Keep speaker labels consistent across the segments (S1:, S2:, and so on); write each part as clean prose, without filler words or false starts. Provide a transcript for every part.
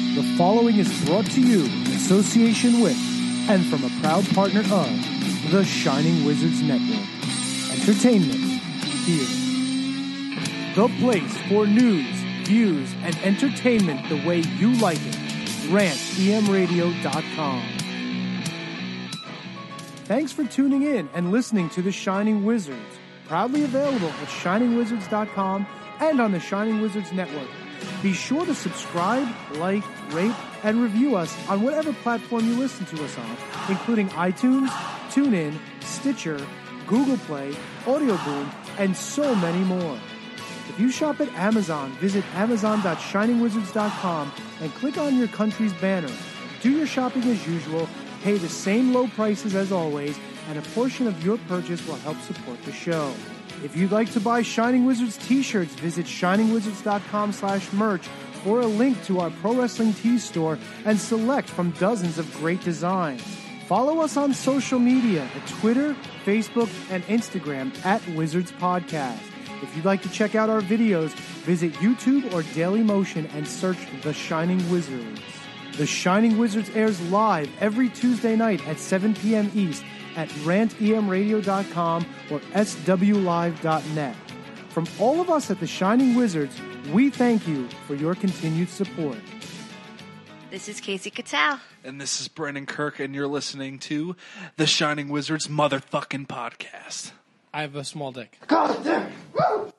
S1: The following is brought to you in association with and from a proud partner of the Shining Wizards Network. Entertainment here. The place for news, views, and entertainment the way you like it. rantemradio.com. Thanks for tuning in and listening to The Shining Wizards. Proudly available at shiningwizards.com and on the Shining Wizards Network. Be sure to subscribe, like, rate, and review us on whatever platform you listen to us on, including iTunes, TuneIn, Stitcher, Google Play, Audio Boom, and so many more. If you shop at Amazon, visit amazon.shiningwizards.com and click on your country's banner. Do your shopping as usual, pay the same low prices as always, and a portion of your purchase will help support the show. If you'd like to buy Shining Wizards t-shirts, visit shiningwizards.com/merch or a link to our Pro Wrestling Tees store and select from dozens of great designs. Follow us on social media at Twitter, Facebook, and Instagram at Wizards Podcast. If you'd like to check out our videos, visit YouTube or Dailymotion and search The Shining Wizards. The Shining Wizards airs live every Tuesday night at 7 p.m. East at rantemradio.com or swlive.net. From all of us at The Shining Wizards, we thank you for your continued support.
S2: This is Casey Cattell.
S3: And this is Brennan Kirk, and you're listening to The Shining Wizards motherfucking podcast.
S4: I have a small dick.
S5: God damn! Woo!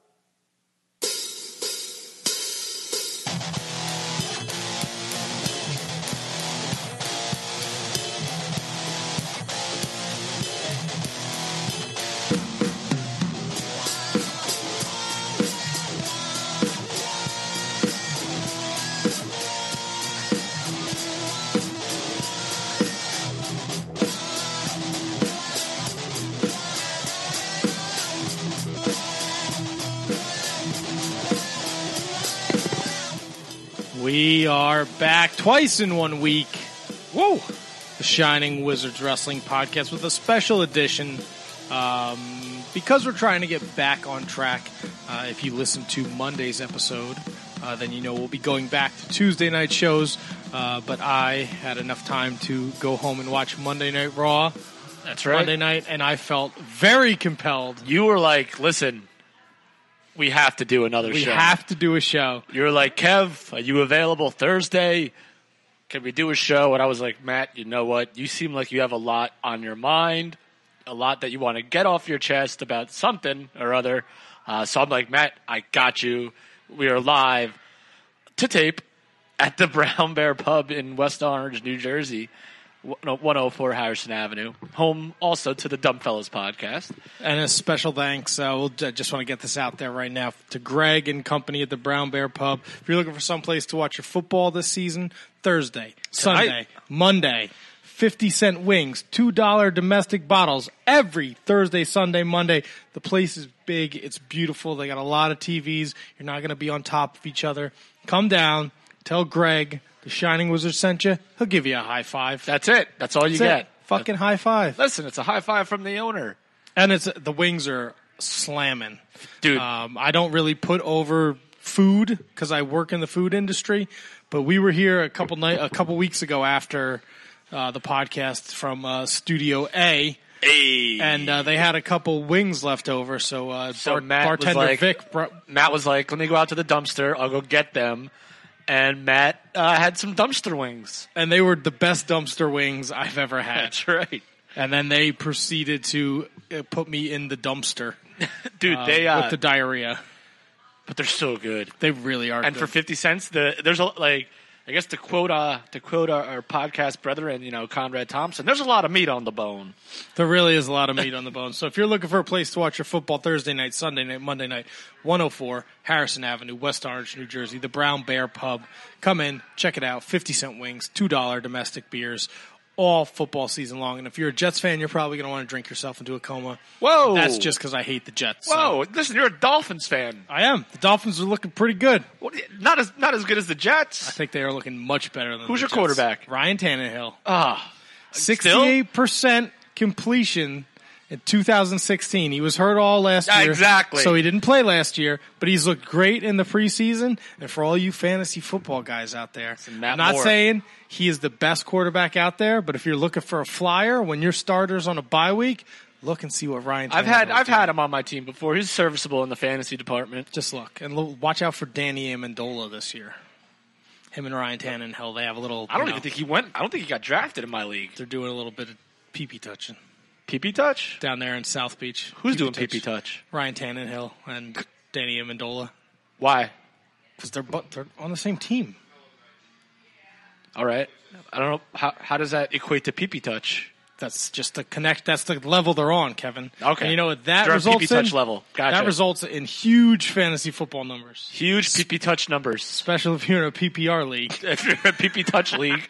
S4: We are back twice in 1 week. Whoa! The Shining Wizards Wrestling Podcast with a special edition. Because we're trying to get back on track. If you listen to Monday's episode, then you know we'll be going back to Tuesday night shows. But I had enough time to go home and watch Monday Night Raw.
S6: That's right.
S4: Monday night, and I felt very compelled.
S6: You were like, listen, we have to do another show.
S4: We have to do a show.
S6: You were like, Kev, are you available Thursday? Can we do a show? And I was like, Matt, you know what? You seem like you have a lot on your mind, a lot that you want to get off your chest about something or other. So I'm like, Matt, I got you. We are live to tape at the Brown Bear Pub in West Orange, New Jersey. 104 Harrison Avenue, home also to the Dumb Fellas podcast.
S4: And a special thanks, I just want to get this out there right now, to Greg and company at the Brown Bear Pub. If you're looking for some place to watch your football this season, Thursday, Sunday, Monday, 50-cent wings, $2 domestic bottles every Thursday, Sunday, Monday. The place is big. It's beautiful. They got a lot of TVs. You're not going to be on top of each other. Come down. Tell Greg the Shining Wizard sent you. He'll give you a high five.
S6: That's it. That's all you get.
S4: Fucking high five.
S6: Listen, it's a high five from the owner.
S4: And the wings are slamming.
S6: Dude.
S4: I don't really put over food because I work in the food industry, but we were here a couple weeks ago after the podcast from Studio A.
S6: Hey.
S4: And they had a couple wings left over, so bartender Vic
S6: Matt was like, let me go out to the dumpster. I'll go get them. And Matt had some dumpster wings.
S4: And they were the best dumpster wings I've ever had.
S6: That's right.
S4: And then they proceeded to put me in the dumpster.
S6: Dude,
S4: with the diarrhea.
S6: But they're so good.
S4: They really are
S6: and
S4: good.
S6: For 50 cents, there's I guess to quote our podcast brethren, Conrad Thompson, there's a lot of meat on the bone.
S4: There really is a lot of meat on the bone. So if you're looking for a place to watch your football Thursday night, Sunday night, Monday night, 104 Harrison Avenue, West Orange, New Jersey, the Brown Bear Pub. Come in, check it out. 50-cent wings, $2 domestic beers, all football season long. And if you're a Jets fan, you're probably going to want to drink yourself into a coma.
S6: Whoa.
S4: That's just because I hate the Jets.
S6: Whoa.
S4: So.
S6: Listen, you're a Dolphins fan.
S4: I am. The Dolphins are looking pretty good.
S6: Not as good as the Jets.
S4: I think they are looking much better than
S6: Who's
S4: the
S6: your
S4: Jets.
S6: Quarterback?
S4: Ryan Tannehill.
S6: 68%
S4: 68% completion in 2016. He was hurt all last
S6: Yeah,
S4: year.
S6: exactly.
S4: So he didn't play last year, but he's looked great in the preseason. And for all you fantasy football guys out there,
S6: Matt
S4: I'm not
S6: Moore.
S4: saying he is the best quarterback out there, but if you're looking for a flyer when your starter's on a bye week, look and see what Ryan
S6: I've
S4: Tannehill's doing.
S6: had him on my team before. He's serviceable in the fantasy department.
S4: Just look. And watch out for Danny Amendola this year. Him and Ryan Tannehill, they have a little...
S6: I don't even think he went. I don't think he got drafted in my league.
S4: They're doing a little bit of pee-pee touching
S6: PP touch?
S4: down there in South Beach.
S6: Who's doing
S4: Pee-pee
S6: PP touch?
S4: Ryan Tannehill and Danny Amendola.
S6: Why?
S4: Because they're on the same team.
S6: All right. I don't know how does that equate to PP touch.
S4: That's just the connect. That's the level they're on, Kevin.
S6: Okay.
S4: And you know what that
S6: They're on
S4: results
S6: PP touch
S4: in?
S6: level. Gotcha.
S4: That results in huge fantasy football numbers,
S6: Huge PP touch numbers.
S4: especially if you're in a PPR league.
S6: If you're a PP touch league.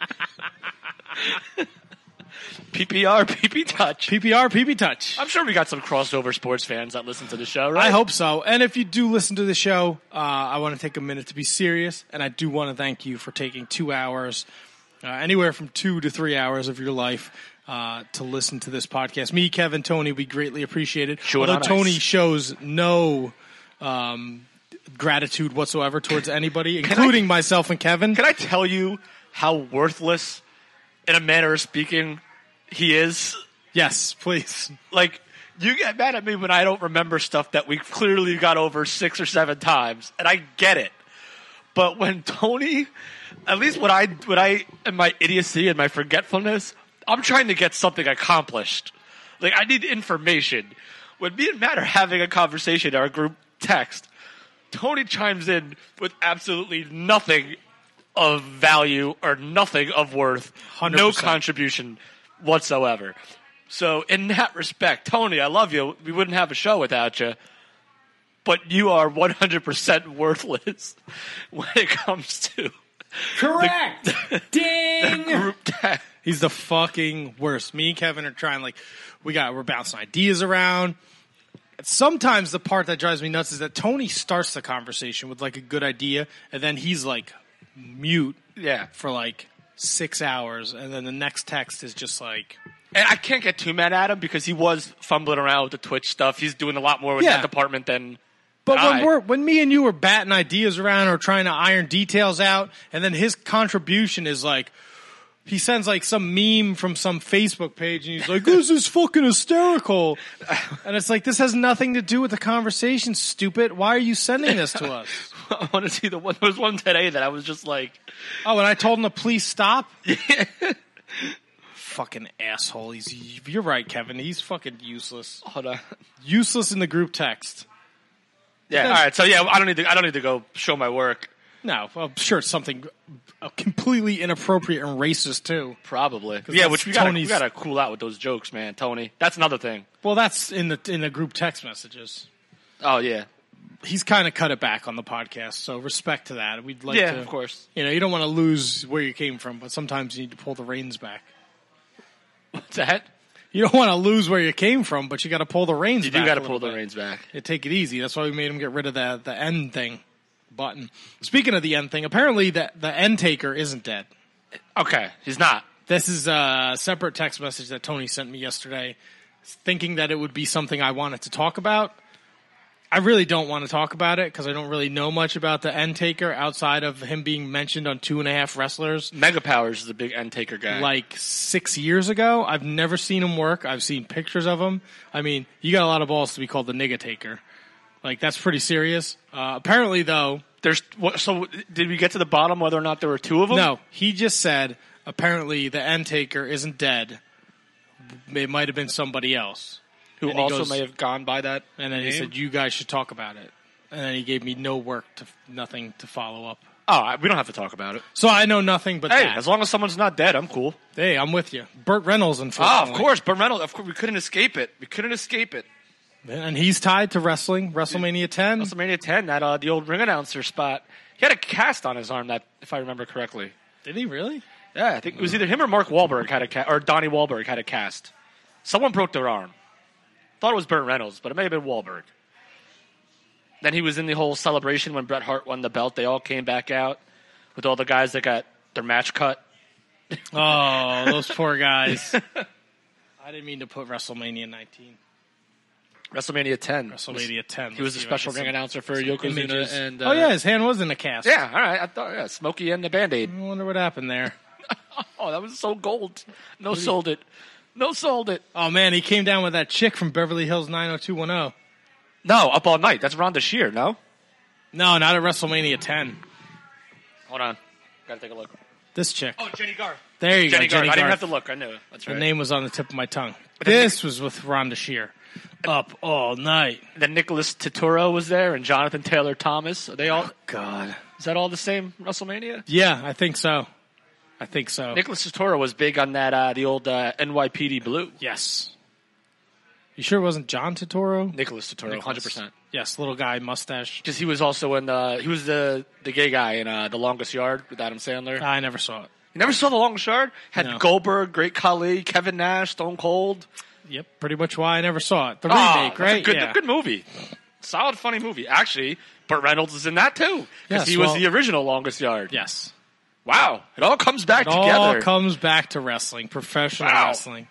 S6: PPR, PP touch.
S4: PPR, PP touch.
S6: I'm sure we got some crossover sports fans that listen to the show, right?
S4: I hope so. And if you do listen to the show, I want to take a minute to be serious, and I do want to thank you for taking 2 hours, anywhere from 2 to 3 hours of your life to listen to this podcast. Me, Kevin, Tony, we greatly appreciate it.
S6: Sure,
S4: Although
S6: nice.
S4: Tony shows no gratitude whatsoever towards anybody, including myself and Kevin.
S6: Can I tell you how worthless, in a manner of speaking, he is?
S4: Yes, please.
S6: Like, you get mad at me when I don't remember stuff that we clearly got over 6 or 7 times, and I get it. But when Tony, at least when I, in my idiocy and my forgetfulness, I'm trying to get something accomplished. Like, I need information. When me and Matt are having a conversation in our group text, Tony chimes in with absolutely nothing of value or nothing of worth.
S4: 100%.
S6: No contribution whatsoever. So in that respect, Tony, I love you. We wouldn't have a show without you. But you are 100% worthless when it comes to
S4: Correct. Ding.
S6: group text.
S4: He's the fucking worst. Me and Kevin are trying, like, we're bouncing ideas around. Sometimes the part that drives me nuts is that Tony starts the conversation with, like, a good idea, and then he's, like, mute
S6: Yeah.
S4: for, like, 6 hours, and then the next text is just, like...
S6: And I can't get too mad at him because he was fumbling around with the Twitch stuff. He's doing a lot more with
S4: Yeah.
S6: that department than
S4: But
S6: I.
S4: when me and you were batting ideas around or trying to iron details out, and then his contribution is, like... He sends, like, some meme from some Facebook page, and he's like, this is fucking hysterical. And it's like, this has nothing to do with the conversation, stupid. Why are you sending this to us?
S6: I want to see the one. There was one today that I was just like,
S4: Oh, and I told him to please stop? Fucking asshole. You're right, Kevin. He's fucking useless.
S6: hold on.
S4: Useless in the group text.
S6: Yeah. All right. So yeah, I don't need to go show my work.
S4: No, I'm sure it's something completely inappropriate and racist, too.
S6: Probably. Yeah,
S4: that's
S6: which we
S4: Tony's-
S6: gotta cool out with those jokes, man. Tony, that's another thing.
S4: Well, that's in the group text messages.
S6: Oh yeah.
S4: He's kind of cut it back on the podcast, so respect to that. We'd like
S6: Yeah,
S4: to,
S6: of course.
S4: You know, you don't want to lose where you came from, but sometimes you need to pull the reins back.
S6: What's that?
S4: You don't want to lose where you came from, but you got to pull the reins
S6: You
S4: back.
S6: do got to
S4: a
S6: pull
S4: little
S6: the
S4: bit.
S6: reins back.
S4: Yeah, take it easy. That's why we made him get rid of the end thing button. Speaking of the end thing, apparently the end taker isn't dead.
S6: Okay, he's not.
S4: This is a separate text message that Tony sent me yesterday, thinking that it would be something I wanted to talk about. I really don't want to talk about it because I don't really know much about the end taker outside of him being mentioned on 2.5 Wrestlers.
S6: Mega Powers is a big end taker guy.
S4: Like 6 years ago. I've never seen him work. I've seen pictures of him. I mean, you got a lot of balls to be called the nigga taker. Like, that's pretty serious. Apparently, though,
S6: so did we get to the bottom whether or not there were 2 of them?
S4: no, he just said apparently the end taker isn't dead. It might have been somebody else.
S6: Who
S4: And he
S6: also
S4: goes-
S6: may have gone by that.
S4: And then he
S6: name?
S4: said, you guys should talk about it. And then he gave me nothing to follow up.
S6: Oh, we don't have to talk about it.
S4: So I know nothing but
S6: Hey,
S4: that.
S6: as long as someone's not dead, I'm cool.
S4: Hey, I'm with you. Burt Reynolds,
S6: Oh,
S4: unfortunately.
S6: of course, Burt Reynolds. Of course, we couldn't escape it.
S4: And he's tied to wrestling, WrestleMania 10.
S6: WrestleMania 10, the old ring announcer spot. He had a cast on his arm, that, if I remember correctly.
S4: Did he really?
S6: Yeah, I think it was either him or Mark Wahlberg had a cast, or Donnie Wahlberg had a cast. Someone broke their arm. Thought it was Burt Reynolds, but it may have been Wahlberg. Then he was in the whole celebration when Bret Hart won the belt. They all came back out with all the guys that got their match cut.
S4: Oh, those poor guys. I didn't mean to put WrestleMania 19.
S6: WrestleMania 10.
S4: WrestleMania 10.
S6: He was the special ring announcer for Yokozuna.
S4: Images.
S6: And,
S4: oh, yeah, his hand was in the cast.
S6: Yeah, all right. I thought, Smokey and the Band-Aid.
S4: I wonder what happened there.
S6: Oh, that was so gold. No sold it.
S4: Oh, man, he came down with that chick from Beverly Hills 90210.
S6: No, Up All Night. That's Rhonda Shear, no?
S4: No, not at WrestleMania 10.
S6: Hold on. Got to take a look.
S4: This chick.
S6: Oh, Jenny Garth.
S4: There you
S6: Jenny
S4: go,
S6: Garth.
S4: Jenny
S6: I didn't
S4: Garth.
S6: have to look. I knew it. That's right.
S4: The name was on the tip of my tongue. This was with Rhonda Shear. Up All Night.
S6: Then Nicholas Turturro was there and Jonathan Taylor Thomas. Are they all?
S4: God.
S6: Is that all the same WrestleMania?
S4: Yeah, I think so.
S6: Nicholas Turturro was big on that the old NYPD Blue.
S4: Yes. You sure it wasn't John Turturro?
S6: Nicholas Turturro, 100%.
S4: Yes, little guy, mustache.
S6: Because he was also in he was the gay guy in The Longest Yard with Adam Sandler.
S4: I never saw it.
S6: You never saw The Longest Yard? Had
S4: No.
S6: Goldberg, Great Khali, Kevin Nash, Stone Cold.
S4: Yep, pretty much why I never saw it. The
S6: Oh,
S4: remake, right?
S6: That's a good movie. Solid, funny movie. Actually, Burt Reynolds is in that too. Because
S4: Yes,
S6: he was
S4: well-
S6: the original Longest Yard.
S4: Yes.
S6: Wow. It all comes back
S4: It
S6: together.
S4: all comes back to wrestling, professional
S6: Wow.
S4: wrestling.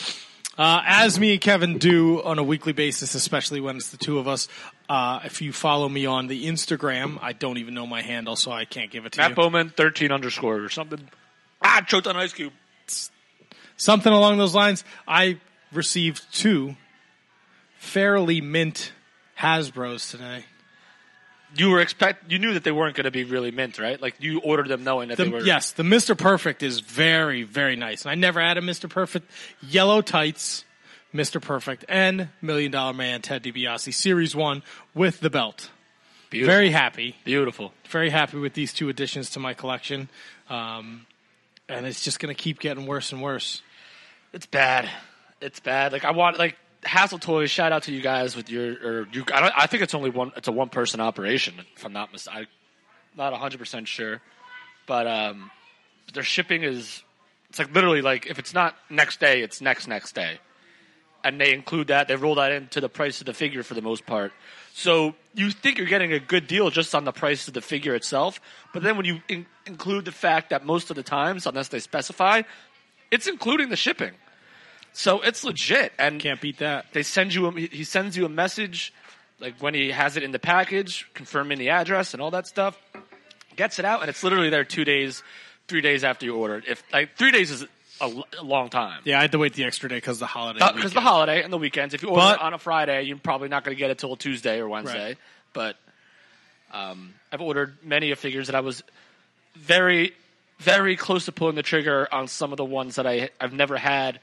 S4: As me and Kevin do on a weekly basis, especially when it's the two of us. If you follow me on the Instagram, I don't even know my handle, so I can't give it to
S6: Matt
S4: you.
S6: Bowman, 13 underscore or something. Choked on Ice Cube.
S4: Something along those lines. I received 2 fairly mint Hasbros today.
S6: You knew that they weren't going to be really mint, right? Like you ordered them knowing that they were.
S4: Yes, the Mr. Perfect is very, very nice. And I never had a Mr. Perfect. Yellow tights, Mr. Perfect, and $1 Million Man Ted DiBiase Series 1 with the belt.
S6: Beautiful.
S4: Very happy.
S6: Beautiful.
S4: Very happy with these 2 additions to my collection. And it's just going to keep getting worse and worse.
S6: It's bad. It's bad. Like I want Hassle Toys. Shout out to you guys with I think it's only one. It's a 1-person operation. If I'm not mistaken, not 100% sure, but their shipping is. It's like literally like if it's not next day, it's next day, and they include that. They roll that into the price of the figure for the most part. So you think you're getting a good deal just on the price of the figure itself, but then when you include the fact that most of the times, unless they specify, it's including the shipping. So it's legit, and
S4: Can't beat that.
S6: they send you. He sends you a message, like when he has it in the package, confirming the address and all that stuff. Gets it out, and it's literally there 2 days, 3 days after you order it. If 3 days is a long time.
S4: Yeah, I had to wait the extra day because the holiday.
S6: Because the holiday and the weekends. If you order it on a Friday, you're probably not going to get it till Tuesday or Wednesday.
S4: Right.
S6: But I've ordered many of figures that I was very, very close to pulling the trigger on some of the ones that I've never had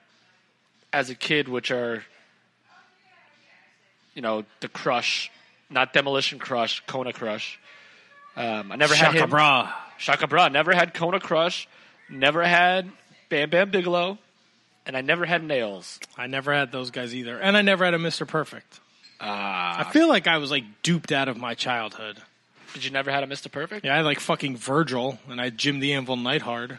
S6: as a kid, which are, the Crush, not Demolition Crush, Kona Crush. I never had him. Shaka Bra. Never had Kona Crush. Never had Bam Bam Bigelow. And I never had Nails.
S4: I never had those guys either. And I never had a Mr. Perfect. I feel like I was duped out of my childhood.
S6: Did you never had a Mr. Perfect?
S4: Yeah, I had fucking Virgil, and I had Jim the Anvil Neidhart.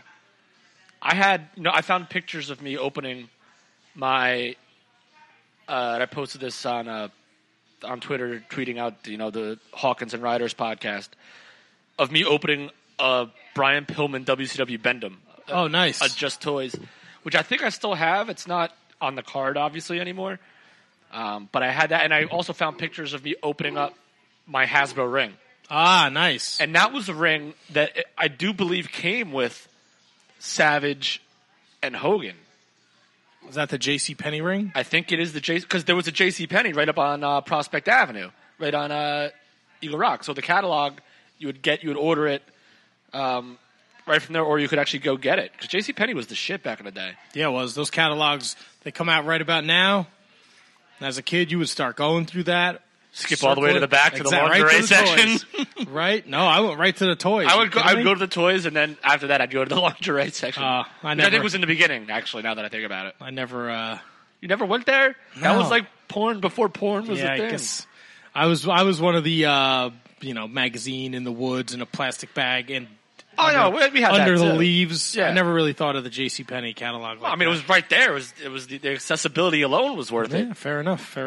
S6: I found pictures of me opening my, and I posted this on Twitter, tweeting out, the Hawkins and Riders podcast, of me opening a Brian Pillman WCW Bendham.
S4: Oh, nice.
S6: A Just Toys, which I think I still have. It's not on the card, obviously, anymore. But I had that, and I also found pictures of me opening up my Hasbro ring.
S4: Ah, nice.
S6: And that was a ring that I do believe came with Savage and Hogan.
S4: Was that the J.C. Penney ring?
S6: I think it is because there was a J.C. Penney right up on Prospect Avenue, right on Eagle Rock. So the catalog you would order it right from there, or you could actually go get it because J.C. Penney was the shit back in the day.
S4: Yeah, it was. Those catalogs, they come out right about now. And as a kid, you would start going through that.
S6: Skip all the way to the back to the lingerie
S4: right to the
S6: section.
S4: toys. Right? No, I went right to the toys.
S6: I would go to the toys, and then after that, I'd go to the lingerie section.
S4: I
S6: Which
S4: never.
S6: I think was in the beginning, actually. Now that I think about it,
S4: I never.
S6: you never went there. That
S4: No.
S6: was like porn before porn was a
S4: I
S6: thing.
S4: guess I was one of the magazine in the woods in a plastic bag and.
S6: Oh no, we had
S4: under
S6: that
S4: the
S6: too.
S4: leaves.
S6: Yeah.
S4: I never really thought of the J.C. Penney catalog.
S6: Well, I mean, it was right there. It was the accessibility alone was worth it.
S4: Yeah, fair enough.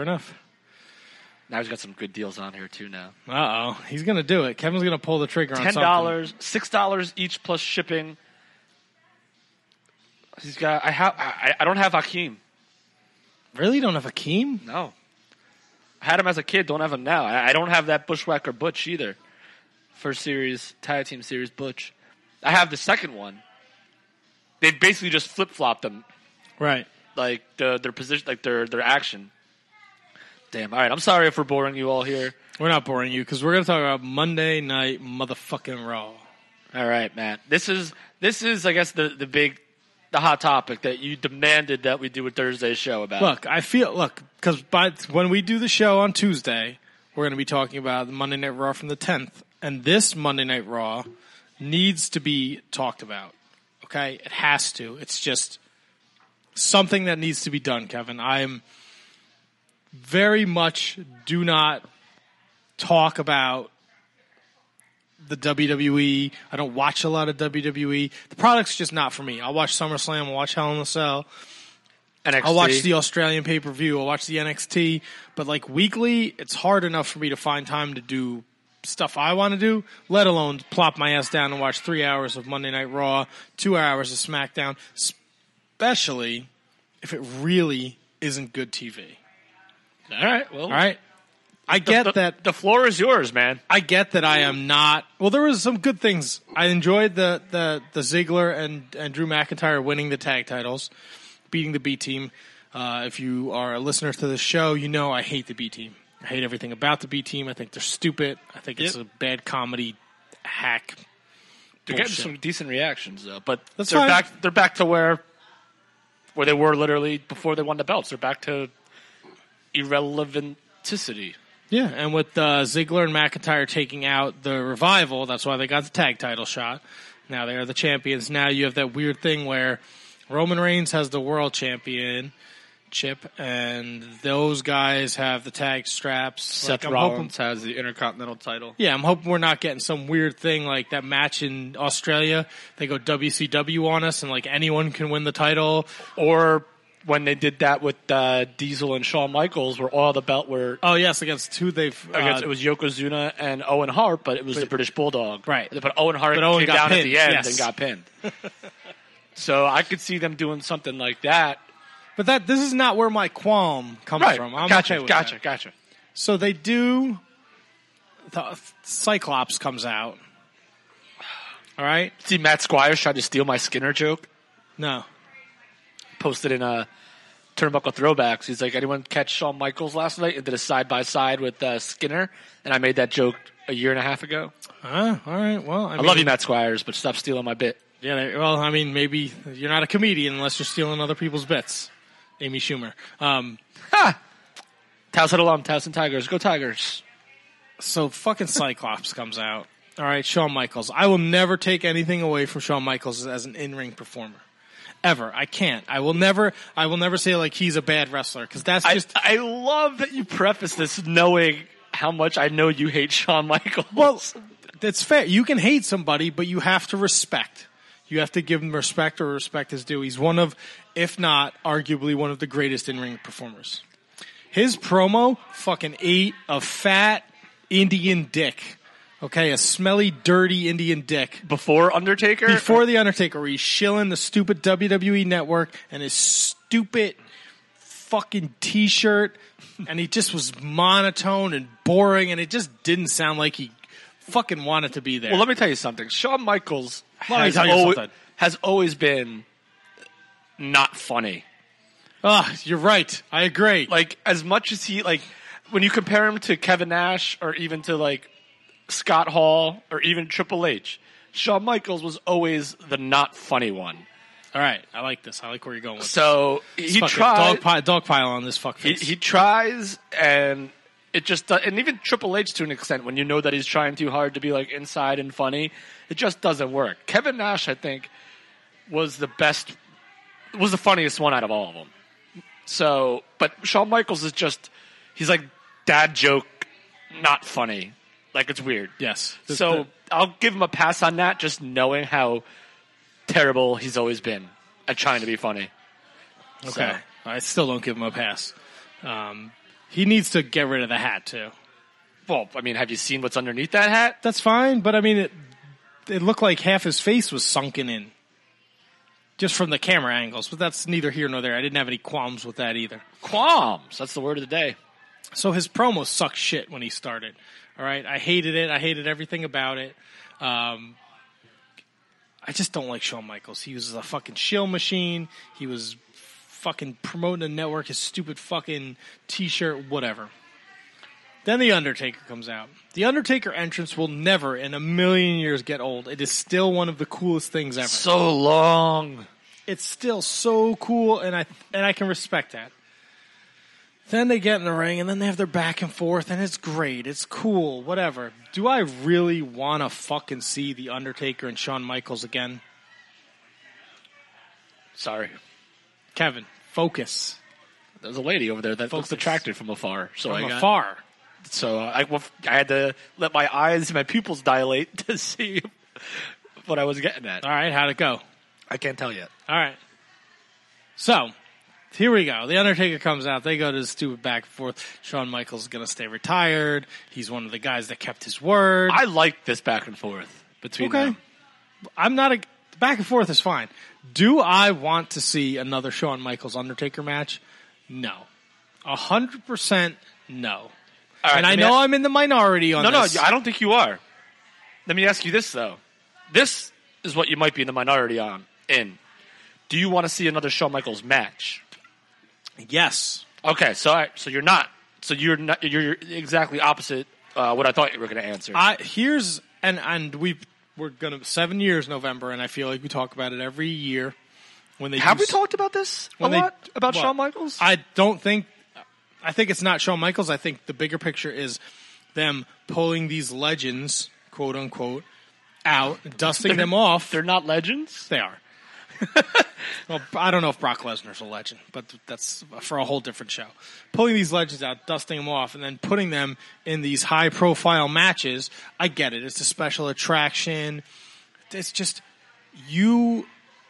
S6: Now he's got some good deals on here too. Now
S4: He's gonna do it. Kevin's gonna pull the trigger on something.
S6: $10, $6 each plus shipping. He's got. I don't have Hakeem.
S4: Really, don't have Hakeem?
S6: No. I had him as a kid. Don't have him now. I don't have that Bushwhacker Butch either. First series, tag team series Butch. I have the second one. They basically just flip flopped them,
S4: Right.
S6: like their position, like their action. Damn. All right. I'm sorry if we're boring you all here.
S4: We're not boring you because we're going to talk about Monday Night Motherfucking Raw.
S6: All right, Matt. This is I guess the hot topic that you demanded that we do a Thursday show about.
S4: Because when we do the show on Tuesday, we're going to be talking about the Monday Night Raw from the 10th, and this Monday Night Raw needs to be talked about. Okay, it has to. It's just something that needs to be done, Kevin. I'm very much do not talk about the WWE. I don't watch a lot of WWE. The product's just not for me. I'll watch SummerSlam. I'll watch Hell in a Cell.
S6: NXT.
S4: I'll watch the Australian pay-per-view. I'll watch the NXT. But like weekly, it's hard enough for me to find time to do stuff I want to do, let alone plop my ass down and watch 3 hours of Monday Night Raw, 2 hours of SmackDown, especially if it really isn't good TV.
S6: All right. Well,
S4: All right? I get that.
S6: The floor is yours, man.
S4: I get that I am not. Well, there was some good things. I enjoyed the Ziggler and Drew McIntyre winning the tag titles, beating the B Team. If you are a listener to this show, you know I hate the B Team. I hate everything about the B Team. I think they're stupid. I think it's a bad comedy hack.
S6: They're getting some decent reactions though, but
S4: That's
S6: they're
S4: fine.
S6: back. They're back to where they were literally before they won the belts. They're back to irrelevanticity.
S4: Yeah, and with Ziggler and McIntyre taking out the Revival, that's why they got the tag title shot. Now they are the champions. Now you have that weird thing where Roman Reigns has the world championship, and those guys have the tag straps.
S5: Seth
S4: I'm
S5: Rollins has the Intercontinental title.
S4: Yeah, I'm hoping we're not getting some weird thing like that match in Australia. They go WCW on us, and like anyone can win the title.
S6: Or when they did that with Diesel and Shawn Michaels, where all the belt were
S4: Oh yes, against who they've
S6: against, it was Yokozuna and Owen Hart, but it was the British Bulldog.
S4: Right.
S6: But Owen Hart
S4: But Owen
S6: came
S4: got
S6: down
S4: pinned,
S6: at the end
S4: yes.
S6: and got pinned. So I could see them doing something like that.
S4: But this is not where my qualm comes from. I'm
S6: gotcha,
S4: okay with
S6: gotcha,
S4: that.
S6: gotcha.
S4: So they do. The Cyclops comes out. All right.
S6: See, Matt Squires tried to steal my Skinner joke.
S4: No.
S6: Posted in Turnbuckle Throwbacks. He's like, anyone catch Shawn Michaels last night and did a side-by-side with Skinner? And I made that joke a year and a half ago.
S4: All right. Well, I
S6: I love you, Matt Squires, but stop stealing my bit.
S4: Yeah. Well, I mean, maybe you're not a comedian unless you're stealing other people's bits. Amy Schumer.
S6: Towson alum, Towson Tigers. Go Tigers.
S4: So fucking Cyclops comes out. All right, Shawn Michaels. I will never take anything away from Shawn Michaels as an in-ring performer. Ever. I can't. I will never say like he's a bad wrestler because that's just.
S6: I love that you preface this knowing how much I know you hate Shawn Michaels.
S4: Well, that's fair. You can hate somebody, but you have to respect. You have to give him respect or respect his due. He's one of, if not arguably one of the greatest in-ring performers. His promo fucking ate a fat Indian dick. Okay, a smelly, dirty Indian dick.
S6: Before Undertaker?
S4: Before The Undertaker, where he's shilling the stupid WWE Network and his stupid fucking T-shirt, and he just was monotone and boring, and it just didn't sound like he fucking wanted to be there.
S6: Well, let me tell you something. Shawn Michaels
S4: Let me tell you something.
S6: has always been not funny.
S4: You're right. I agree.
S6: Like, as much as he, like, when you compare him to Kevin Nash or even to, like, Scott Hall or even Triple H, Shawn Michaels was always the not funny one.
S4: All right, I like this. I like where you're going with
S6: So
S4: this.
S6: he tries.
S4: Dog pile on this fuckface.
S6: He tries, and it just and even Triple H to an extent, when you know that he's trying too hard to be like inside and funny, it just doesn't work. Kevin Nash, I think, was the funniest one out of all of them. So, but Shawn Michaels is just he's like dad joke, not funny. Like, it's weird.
S4: Yes.
S6: So I'll give him a pass on that, just knowing how terrible he's always been at trying to be funny.
S4: Okay.
S6: So.
S4: I still don't give him a pass. He needs to get rid of the hat, too.
S6: Well, I mean, have you seen what's underneath that hat?
S4: That's fine, but I mean, it looked like half his face was sunken in. Just from the camera angles, but that's neither here nor there. I didn't have any qualms with that either.
S6: Qualms. That's the word of the day.
S4: So his promo sucked shit when he started. All right, I hated it. I hated everything about it. I just don't like Shawn Michaels. He was a fucking shill machine. He was fucking promoting the network, his stupid fucking T-shirt, whatever. Then The Undertaker comes out. The Undertaker entrance will never in a million years get old. It is still one of the coolest things ever.
S6: So long.
S4: It's still so cool, and I can respect that. Then they get in the ring, and then they have their back and forth, and it's great. It's cool, whatever. Do I really want to fucking see The Undertaker and Shawn Michaels again?
S6: Sorry.
S4: Kevin, focus.
S6: There's a lady over there that looks attractive from afar. So
S4: From afar.
S6: So I had to let my eyes and my pupils dilate to see what I was getting at.
S4: All right, how'd it go?
S6: I can't tell yet.
S4: All right. So, here we go. The Undertaker comes out. They go to the stupid back and forth. Shawn Michaels is going to stay retired. He's one of the guys that kept his word.
S6: I like this back and forth between them.
S4: I'm not a... Back and forth is fine. Do I want to see another Shawn Michaels Undertaker match? No. 100% no.
S6: All right,
S4: and I know I'm in the minority on this.
S6: No, I don't think you are. Let me ask you this, though. This is what you might be in the minority on. Do you want to see another Shawn Michaels match?
S4: Yes.
S6: Okay, so you're not. So you're exactly opposite what I thought you were going to answer.
S4: We're gonna 7 years November, and I feel like we talk about it every year. When they
S6: have we talked about this a lot about Shawn Michaels?
S4: I think it's not Shawn Michaels. I think the bigger picture is them pulling these legends, quote unquote, out, dusting them off.
S6: They're not legends?
S4: They are. Well, I don't know if Brock Lesnar's a legend, but that's for a whole different show. Pulling these legends out, dusting them off, and then putting them in these high-profile matches, I get it. It's a special attraction. It's just the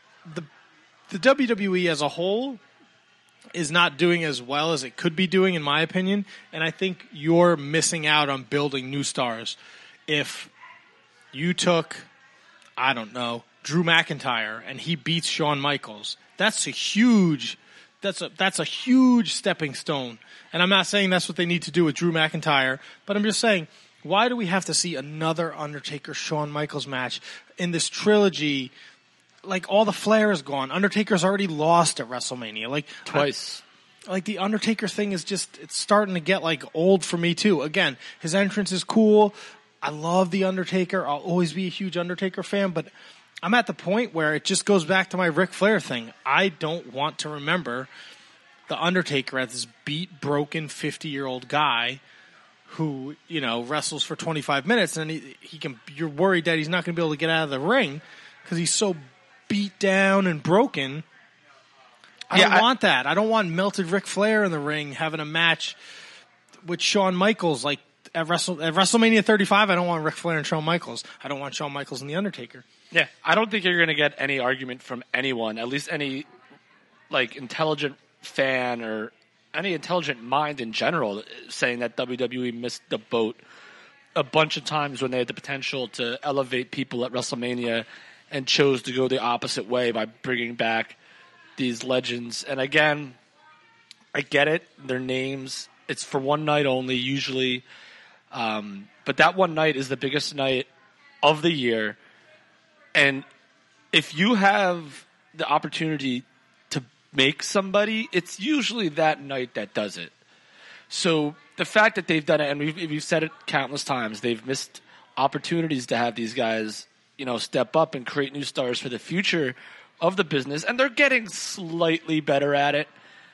S4: WWE as a whole is not doing as well as it could be doing, in my opinion, and I think you're missing out on building new stars. If you took, I don't know, Drew McIntyre and he beats Shawn Michaels, that's a huge stepping stone. And I'm not saying that's what they need to do with Drew McIntyre, but I'm just saying, why do we have to see another Undertaker Shawn Michaels match in this trilogy? Like, all the flair is gone. Undertaker's already lost at WrestleMania. Like,
S6: twice.
S4: The Undertaker thing is just, it's starting to get like old for me too. Again, his entrance is cool. I love the Undertaker. I'll always be a huge Undertaker fan, but I'm at the point where it just goes back to my Ric Flair thing. I don't want to remember the Undertaker as this beat, broken 50-year-old guy who, wrestles for 25 minutes and you're worried that he's not going to be able to get out of the ring because he's so beat down and broken. I don't want that. I don't want melted Ric Flair in the ring having a match with Shawn Michaels. Like at WrestleMania 35, I don't want Ric Flair and Shawn Michaels. I don't want Shawn Michaels and The Undertaker.
S6: Yeah, I don't think you're going to get any argument from anyone, at least any intelligent fan or any intelligent mind in general, saying that WWE missed the boat a bunch of times when they had the potential to elevate people at WrestleMania and chose to go the opposite way by bringing back these legends. And again, I get it. Their names, it's for one night only usually. But that one night is the biggest night of the year. And if you have the opportunity to make somebody, it's usually that night that does it. So the fact that they've done it, and we've said it countless times, they've missed opportunities to have these guys, step up and create new stars for the future of the business. And they're getting slightly better at it.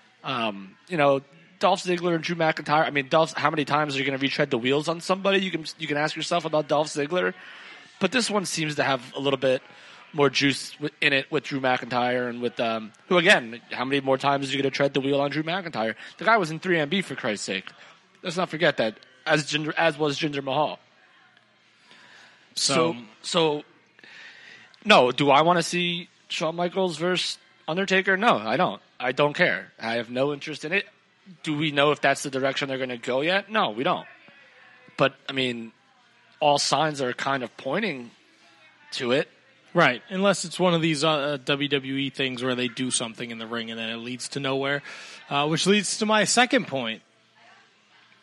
S6: Dolph Ziggler and Drew McIntyre. I mean, how many times are you going to retread the wheels on somebody? You can ask yourself about Dolph Ziggler. But this one seems to have a little bit more juice in it with Drew McIntyre and with who, again, how many more times are you going to tread the wheel on Drew McIntyre? The guy was in 3MB, for Christ's sake. Let's not forget that, as was Jinder Mahal. So no, do I want to see Shawn Michaels versus Undertaker? No, I don't. I don't care. I have no interest in it. Do we know if that's the direction they're going to go yet? No, we don't. But, I mean, all signs are kind of pointing to it.
S4: Right, unless it's one of these WWE things where they do something in the ring and then it leads to nowhere, which leads to my second point.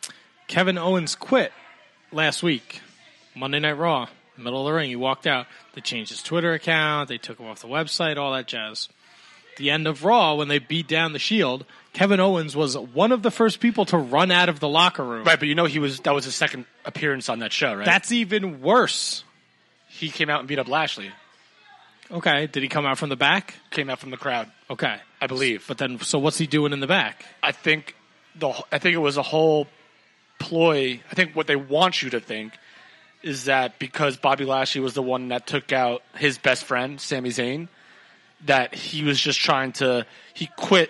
S4: Kevin Owens quit last week, Monday Night Raw, middle of the ring. He walked out. They changed his Twitter account. They took him off the website, all that jazz. The end of Raw, when they beat down the Shield, Kevin Owens was one of the first people to run out of the locker room.
S6: Right, but that was his second appearance on that show, right?
S4: That's even worse.
S6: He came out and beat up Lashley.
S4: Okay, did he come out from the back?
S6: Came out from the crowd,
S4: Okay.
S6: I believe.
S4: But then, so what's he doing in the back?
S6: I think it was a whole ploy. I think what they want you to think is that because Bobby Lashley was the one that took out his best friend, Sami Zayn, that he was just he quit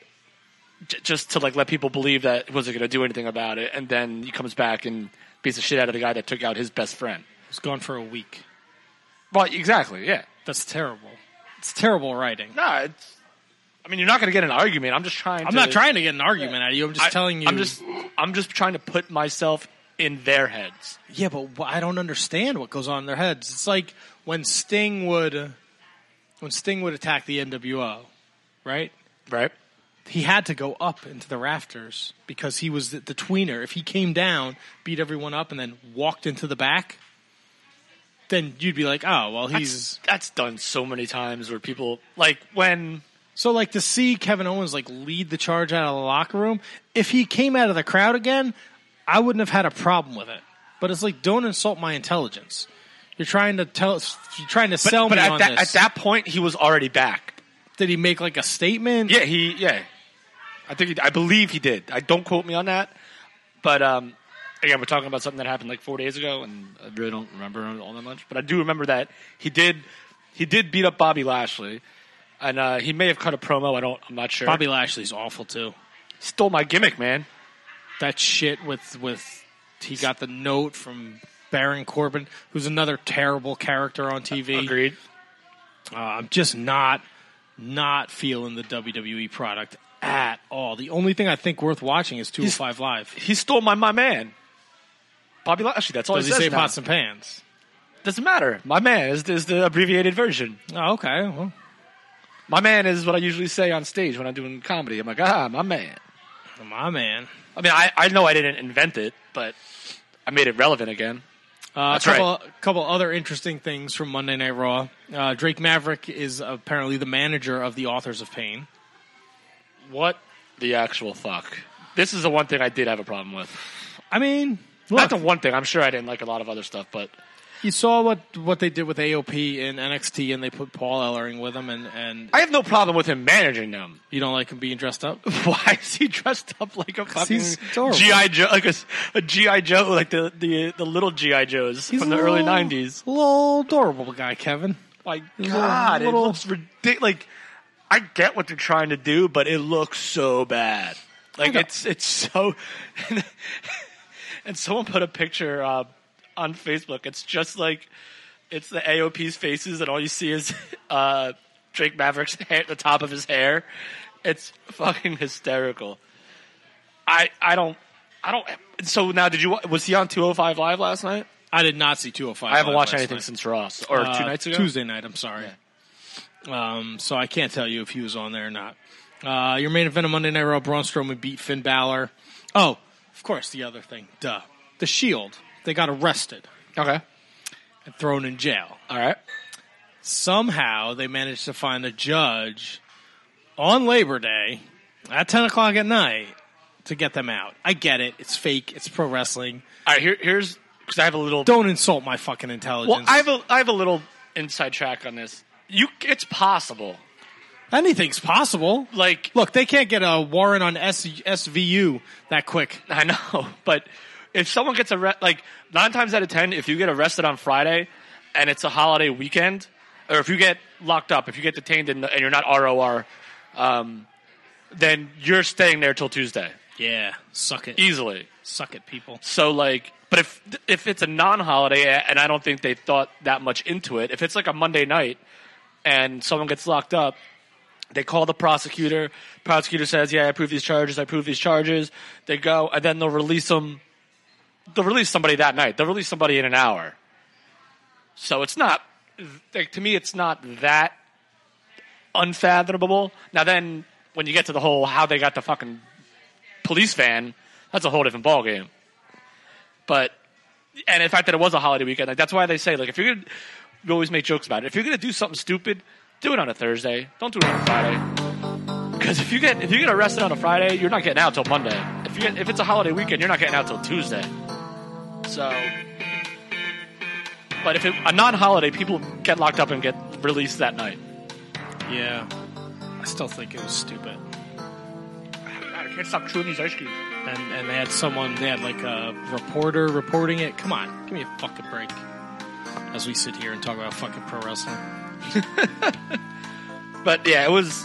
S6: just to like let people believe that he wasn't going to do anything about it, and then he comes back and beats the shit out of the guy that took out his best friend.
S4: He's gone for a week.
S6: Well, exactly, yeah.
S4: That's terrible. It's terrible writing.
S6: No, you're not going to get an argument. I'm
S4: not trying to get an argument out of you. I'm just telling you.
S6: I'm just trying to put myself in their heads.
S4: Yeah, but I don't understand what goes on in their heads. It's like when Sting would attack the NWO, right?
S6: Right.
S4: He had to go up into the rafters because he was the tweener. If he came down, beat everyone up, and then walked into the back, then you'd be like, oh, well,
S6: That's done so many times where people, like, when...
S4: So, like, to see Kevin Owens, like, lead the charge out of the locker room, if he came out of the crowd again, I wouldn't have had a problem with it. But it's like, don't insult my intelligence. You're trying to sell me on this.
S6: At that point, he was already back.
S4: Did he make, like, a statement?
S6: Yeah. I believe he did. Don't quote me on that. But, again, we're talking about something that happened like 4 days ago, and I really don't remember all that much. But I do remember that he did beat up Bobby Lashley, and he may have cut a promo. I'm not sure.
S4: Bobby Lashley's awful too.
S6: Stole my gimmick, man.
S4: That shit with he got the note from Baron Corbin, who's another terrible character on TV.
S6: Agreed.
S4: I'm just not feeling the WWE product at all. The only thing I think worth watching is 205 Live.
S6: He stole my man. Bobby Lashley, that's all
S4: Does
S6: he
S4: he
S6: says
S4: say
S6: now.
S4: pots and pans?
S6: Doesn't matter. My man is the abbreviated version.
S4: Oh, okay. Well,
S6: my man is what I usually say on stage when I'm doing comedy. I'm like, my man.
S4: my man.
S6: I mean, I know I didn't invent it, but I made it relevant again. That's
S4: a couple other interesting things from Monday Night Raw. Drake Maverick is apparently the manager of the Authors of Pain.
S6: What the actual fuck? This is the one thing I did have a problem with.
S4: I mean,
S6: not the one thing. I'm sure I didn't like a lot of other stuff, but
S4: you saw what they did with AOP in NXT, and they put Paul Ellering with him, and
S6: I have no problem with him managing them.
S4: You don't like him being dressed up?
S6: Why is he dressed up like a fucking
S4: adorable.
S6: G.I. Joe, like a G.I. Joe, like the little G.I. Joes from the early 90s?
S4: Little adorable guy, Kevin.
S6: My God, it looks ridiculous. Like, I get what they're trying to do, but it looks so bad. Like, it's so... And someone put a picture on Facebook. It's just like... It's the AOP's faces, and all you see is Drake Maverick's hair, the top of his hair. It's fucking hysterical. I don't... So now, was he on 205 Live last night?
S4: I did not see 205
S6: I haven't
S4: Live
S6: watched
S4: last
S6: anything
S4: night.
S6: since Ross. Or 2 nights ago?
S4: Tuesday night, I'm sorry. Yeah. So I can't tell you if he was on there or not. Your main event of Monday Night Raw, Braun Strowman beat Finn Balor. Oh, of course, the other thing. Duh. The Shield. They got arrested.
S6: Okay.
S4: And thrown in jail.
S6: All right.
S4: Somehow they managed to find a judge on Labor Day at 10 o'clock at night to get them out. I get it. It's fake. It's pro wrestling.
S6: All right, here's... Because I have a little...
S4: Don't insult my fucking intelligence.
S6: Well, I have a little inside track on this. It's possible.
S4: Anything's possible.
S6: Like,
S4: look, they can't get a warrant on SVU that quick.
S6: I know, but if someone gets arrested, like 9 times out of 10, if you get arrested on Friday and it's a holiday weekend, or if you get locked up, if you get detained and you're not ROR, then you're staying there till Tuesday.
S4: Yeah, suck it.
S6: Easily.
S4: Suck it, people.
S6: So, like, but if it's a non-holiday, and I don't think they thought that much into it, if it's like a Monday night and someone gets locked up, they call the prosecutor. Prosecutor says, yeah, I prove these charges. They go, and then they'll release them. They'll release somebody that night. They'll release somebody in an hour. So it's not, like, to me, it's not that unfathomable. Now then, when you get to the whole how they got the fucking police van, that's a whole different ballgame. But and the fact that it was a holiday weekend, like that's why they say like if you're gonna, we always make jokes about it. If you're gonna do something stupid, do it on a Thursday. Don't do it on a Friday. Because if you get arrested on a Friday, you're not getting out till Monday. If it's a holiday weekend, you're not getting out till Tuesday. So, but if a non-holiday, people get locked up and get released that night.
S4: Yeah. I still think it was stupid.
S6: I can't stop chewing these ice creams.
S4: And they had like a reporter reporting it. Come on, give me a fucking break. As we sit here and talk about fucking pro wrestling.
S6: But yeah, it was.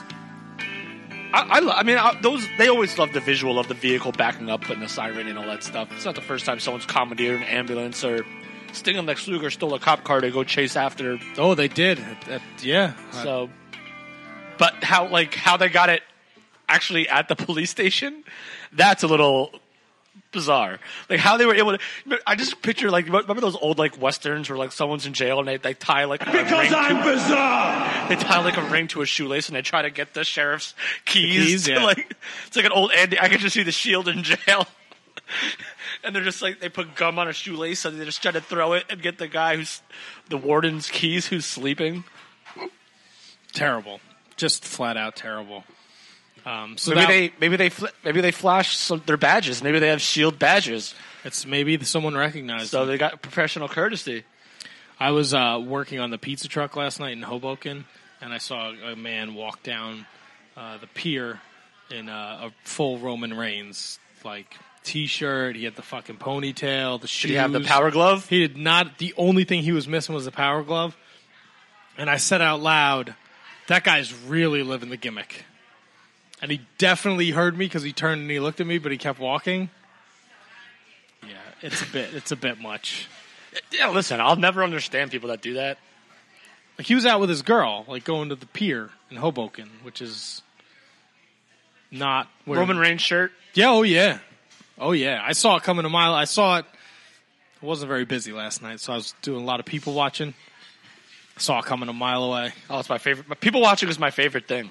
S6: They always love the visual of the vehicle backing up and the siren and all that stuff. It's not the first time someone's commandeered an ambulance or Sting and Lex Luger stole a cop car to go chase after.
S4: Oh, they did. Yeah.
S6: So, but how they got it actually at the police station? That's a little bizarre. Like how they were able to. I just picture like remember those old like westerns where like someone's in jail and they tie like bizarre. They tie like a ring to a shoelace and they try to get the sheriff's keys.
S4: Yeah.
S6: Like it's like an old Andy. I can just see the Shield in jail, and they're just like they put gum on a shoelace and they just try to throw it and get the guy who's the warden's keys who's sleeping.
S4: Terrible, just flat out terrible. So
S6: maybe they flash their badges. Maybe they have Shield badges.
S4: It's maybe someone recognized.
S6: So
S4: them.
S6: they got professional courtesy.
S4: I was working on the pizza truck last night in Hoboken, and I saw a man walk down the pier in a full Roman Reigns like T-shirt. He had the fucking ponytail, the shoes.
S6: Did he have the power glove?
S4: He did not. The only thing he was missing was the power glove. And I said out loud, "That guy's really living the gimmick." And he definitely heard me because he turned and he looked at me, but he kept walking. Yeah, it's a bit much.
S6: Yeah, listen, I'll never understand people that do that.
S4: Like he was out with his girl, like going to the pier in Hoboken, which is not where
S6: Roman Reigns shirt.
S4: Yeah, oh yeah. I saw it coming a mile. I saw it. I wasn't very busy last night, so I was doing a lot of people watching. I saw it coming a mile away.
S6: Oh, it's my favorite. People watching is my favorite thing.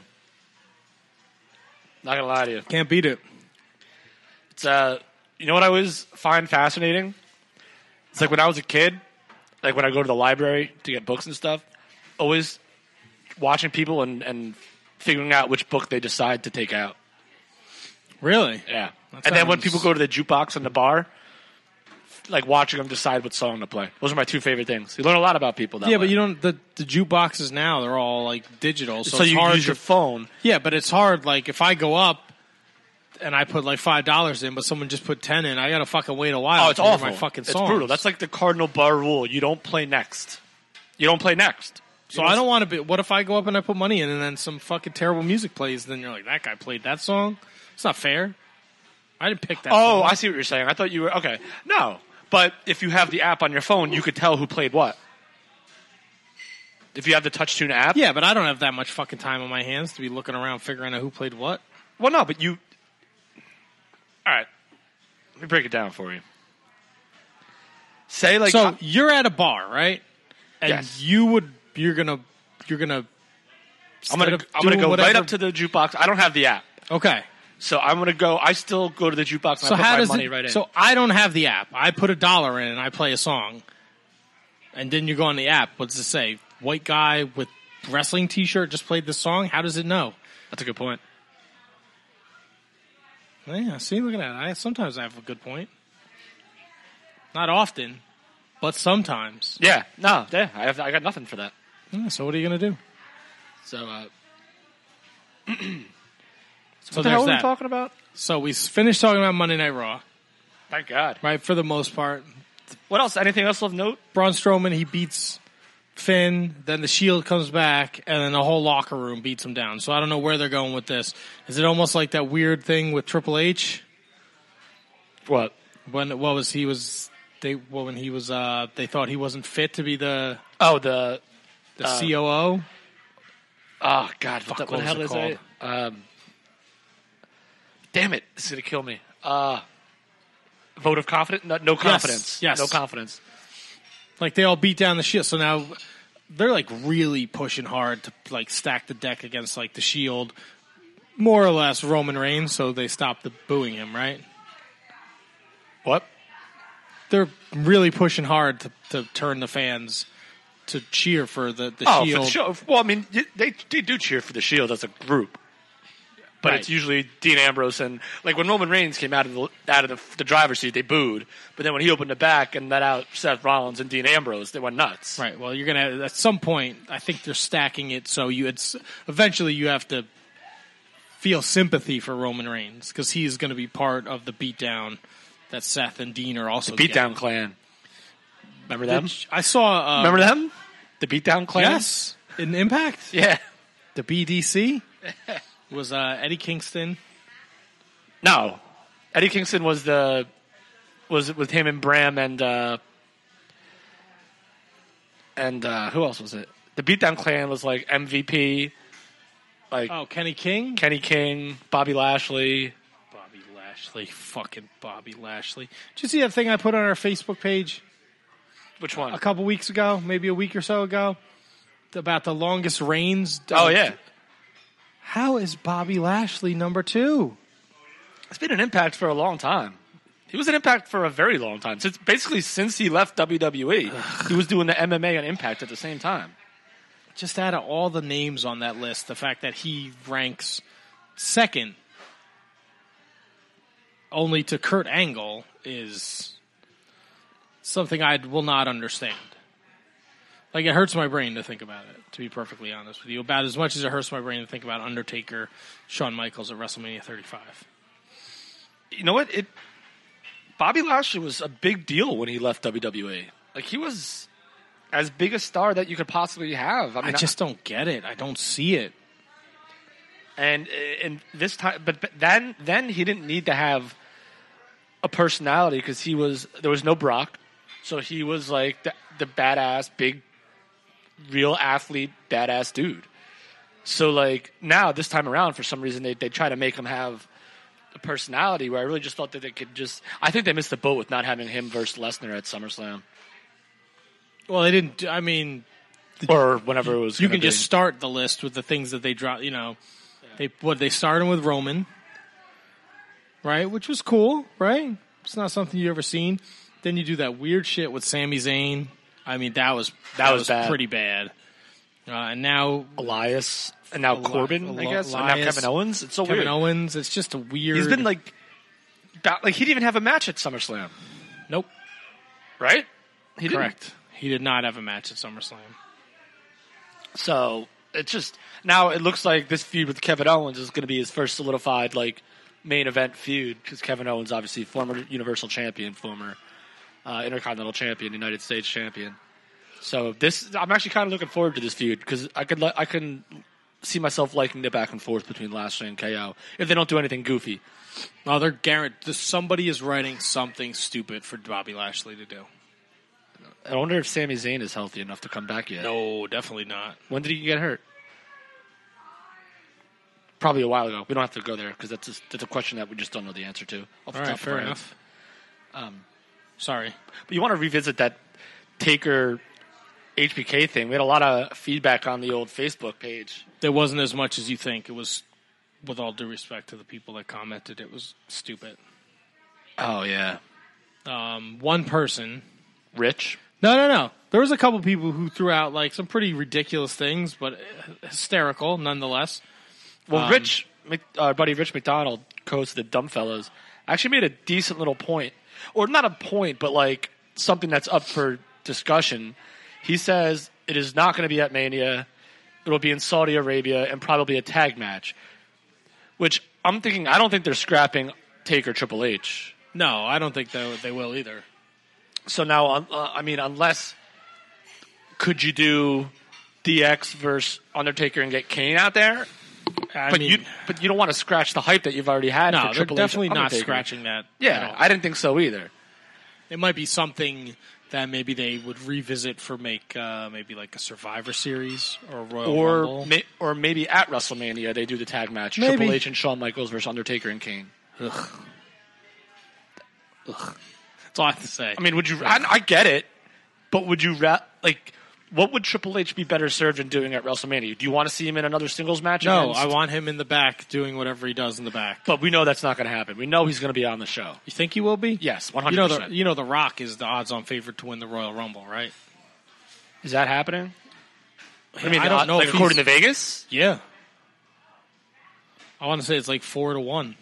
S6: Not gonna lie to you.
S4: Can't beat it.
S6: It's you know what I always find fascinating? It's like when I was a kid, like when I go to the library to get books and stuff, always watching people and figuring out which book they decide to take out.
S4: Really?
S6: Yeah.
S4: That
S6: And then when
S4: sounds-
S6: people go to the jukebox in the bar, like watching them decide what song to play. Those are my two favorite things. You learn a lot about people that way.
S4: Yeah, but you don't. The jukeboxes now they're all like digital, so it's
S6: you
S4: hard
S6: use your
S4: to,
S6: phone.
S4: Yeah, but it's hard. Like if I go up and I put like $5 in, but someone just put 10 in, I gotta fucking wait a while.
S6: Oh, it's
S4: to hear
S6: awful.
S4: My fucking
S6: it's
S4: songs.
S6: brutal. That's like the cardinal bar rule. You don't play next. You don't play next.
S4: So I don't want to be. What if I go up and I put money in, and then some fucking terrible music plays? Then you're like, that guy played that song. It's not fair. I didn't pick that.
S6: Oh,
S4: song.
S6: I see what you're saying. I thought you were okay. No, but if you have the app on your phone, you could tell who played what. If you have the TouchTune app.
S4: Yeah, but I don't have that much fucking time on my hands to be looking around figuring out who played what.
S6: Well, no, but you. All right. Let me break it down for you. Say like
S4: So you're at a bar, right? And
S6: Yes.
S4: you're gonna.
S6: I'm gonna go right up to the jukebox. I don't have the app,
S4: Okay.
S6: so I'm gonna go. I still go to the jukebox and
S4: So
S6: I put
S4: how
S6: my
S4: does
S6: money
S4: it?
S6: right in.
S4: So I don't have the app. I put $1 in and I play a song, and then you go on the app. What does it say? White guy with wrestling T-shirt just played this song. How does it know?
S6: That's a good point.
S4: Yeah, see, look at that. Sometimes I have a good point. Not often, but sometimes.
S6: Yeah, no, yeah, I got nothing for that.
S4: Yeah, so what are you gonna do?
S6: So,
S4: So
S6: what the
S4: there's
S6: hell were we
S4: that.
S6: talking about?
S4: So we finished talking about Monday Night Raw,
S6: Thank God.
S4: right? For the most part,
S6: What else? Anything else of note?
S4: Braun Strowman he beats Finn, then the Shield comes back, and then the whole locker room beats him down. So I don't know where they're going with this. Is it almost like that weird thing with Triple H
S6: What?
S4: when they thought he wasn't fit to be the
S6: Oh, the
S4: COO?
S6: oh God,
S4: Fuck,
S6: what
S4: what
S6: the hell
S4: was
S6: is
S4: it
S6: it? Damn it! This is gonna kill me. Vote of confidence? No confidence.
S4: Yes.
S6: No confidence.
S4: Like they all beat down the Shield, so now they're like really pushing hard to like stack the deck against like the Shield, more or less Roman Reigns. So they stopped the booing him, right?
S6: What?
S4: they're really pushing hard to turn the fans to cheer for the
S6: For
S4: Shield.
S6: the show. Well, I mean, they do cheer for the Shield as a group, but
S4: Right.
S6: it's usually Dean Ambrose and like when Roman Reigns came out of the driver's seat, they booed. But then when he opened the back and let out Seth Rollins and Dean Ambrose, they went nuts.
S4: Right. Well, you're gonna at some point. I think they're stacking it so eventually you have to feel sympathy for Roman Reigns because he's going to be part of the beatdown that Seth and Dean are also
S6: Beatdown Clan. Remember them?
S4: I saw.
S6: Remember them? The Beatdown Clan.
S4: Yes, in Impact.
S6: Yeah.
S4: The BDC was Eddie Kingston.
S6: No, Eddie Kingston was with him and Bram and who else was it? The Beatdown Clan was like MVP, like
S4: Kenny King.
S6: Kenny King, Bobby Lashley.
S4: Fucking Bobby Lashley. Did you see that thing I put on our Facebook page
S6: Which one?
S4: a couple weeks ago, maybe a week or so ago, about the longest reigns?
S6: Oh yeah,
S4: How is Bobby Lashley number 2?
S6: it's been an Impact for a long time. He was an Impact for a very long time. Since he left WWE, he was doing the MMA and Impact at the same time.
S4: Just out of all the names on that list, the fact that he ranks second only to Kurt Angle is something I will not understand. Like, it hurts my brain to think about it, to be perfectly honest with you. About as much as it hurts my brain to think about Undertaker, Shawn Michaels at WrestleMania 35.
S6: You know what? Bobby Lashley was a big deal when he left WWE. Like, he was as big a star that you could possibly have.
S4: I just don't get it. I don't see it.
S6: And this time, but then he didn't need to have a personality because there was no Brock, so he was like the badass, big, real athlete, badass dude. So like now this time around, for some reason they try to make him have a personality where I really just thought that they could just. I think they missed the boat with not having him versus Lesnar at SummerSlam
S4: Well, they didn't. I mean,
S6: or whenever it was.
S4: you
S6: gonna
S4: can
S6: be.
S4: just start the list with the things that they drop. You know, they started with Roman, right? Which was cool, right? It's not something you ever seen. Then you do that weird shit with Sami Zayn. I mean, that was
S6: bad.
S4: pretty bad. And now
S6: Elias and now Corbin, I guess, and now
S4: Elias,
S6: Kevin Owens. It's so
S4: Kevin
S6: weird.
S4: Owens. It's just a weird.
S6: He's been like he didn't even have a match at SummerSlam,
S4: nope.
S6: right? He didn't.
S4: Correct. He did not have a match at SummerSlam.
S6: So it's just now it looks like this feud with Kevin Owens is going to be his first solidified like main event feud because Kevin Owens obviously former Universal Champion, former Intercontinental Champion, United States Champion. So I'm actually kind of looking forward to this feud because I can see myself liking the back and forth between Lashley and KO if they don't do anything goofy.
S4: Oh, they're guaranteed. Somebody is writing something stupid for Bobby Lashley to do.
S6: I wonder if Sami Zayn is healthy enough to come back yet.
S4: No, definitely not.
S6: When did he get hurt? Probably a while ago. We don't have to go there because that's a question that we just don't know the answer to.
S4: All right, fair enough. Sorry.
S6: But you want to revisit that Taker HBK thing. We had a lot of feedback on the old Facebook page.
S4: There wasn't as much as you think. It was, with all due respect to the people that commented, it was stupid.
S6: Oh, yeah.
S4: One person.
S6: Rich?
S4: No. There was a couple people who threw out like some pretty ridiculous things, but hysterical nonetheless.
S6: Well, our buddy Rich McDonald, co-host of the Dumbfellows, actually made a decent little point. Or not a point, but like something that's up for discussion. He says it is not going to be at Mania. It'll be in Saudi Arabia and probably a tag match. Which I'm thinking, I don't think they're scrapping Taker Triple H.
S4: No, I don't think they will either.
S6: So now, unless could you do DX versus Undertaker and get Kane out there? But you don't want to scratch the hype that you've already had.
S4: No,
S6: for
S4: they're
S6: Triple H
S4: definitely
S6: and
S4: not
S6: Undertaker.
S4: scratching that.
S6: Yeah, I didn't think so either.
S4: It might be something that maybe they would revisit for maybe like a Survivor Series or a Royal Rumble.
S6: Or maybe at WrestleMania they do the tag match:
S4: Maybe.
S6: Triple H and Shawn Michaels versus Undertaker and Kane.
S4: Ugh. That's all I have to say.
S6: I mean, would you? I get it, but would you what would Triple H be better served in doing at WrestleMania? Do you want to see him in another singles match?
S4: No, I want him in the back doing whatever he does in the back.
S6: But we know that's not going to happen. We know he's going to be on the show.
S4: You think he will be?
S6: Yes, 100%.
S4: You know, The Rock is the odds-on favorite to win the Royal Rumble, right?
S6: Is that happening? I mean,
S4: I don't know.
S6: Like
S4: if
S6: according to Vegas?
S4: Yeah. I want to say it's like 4-1.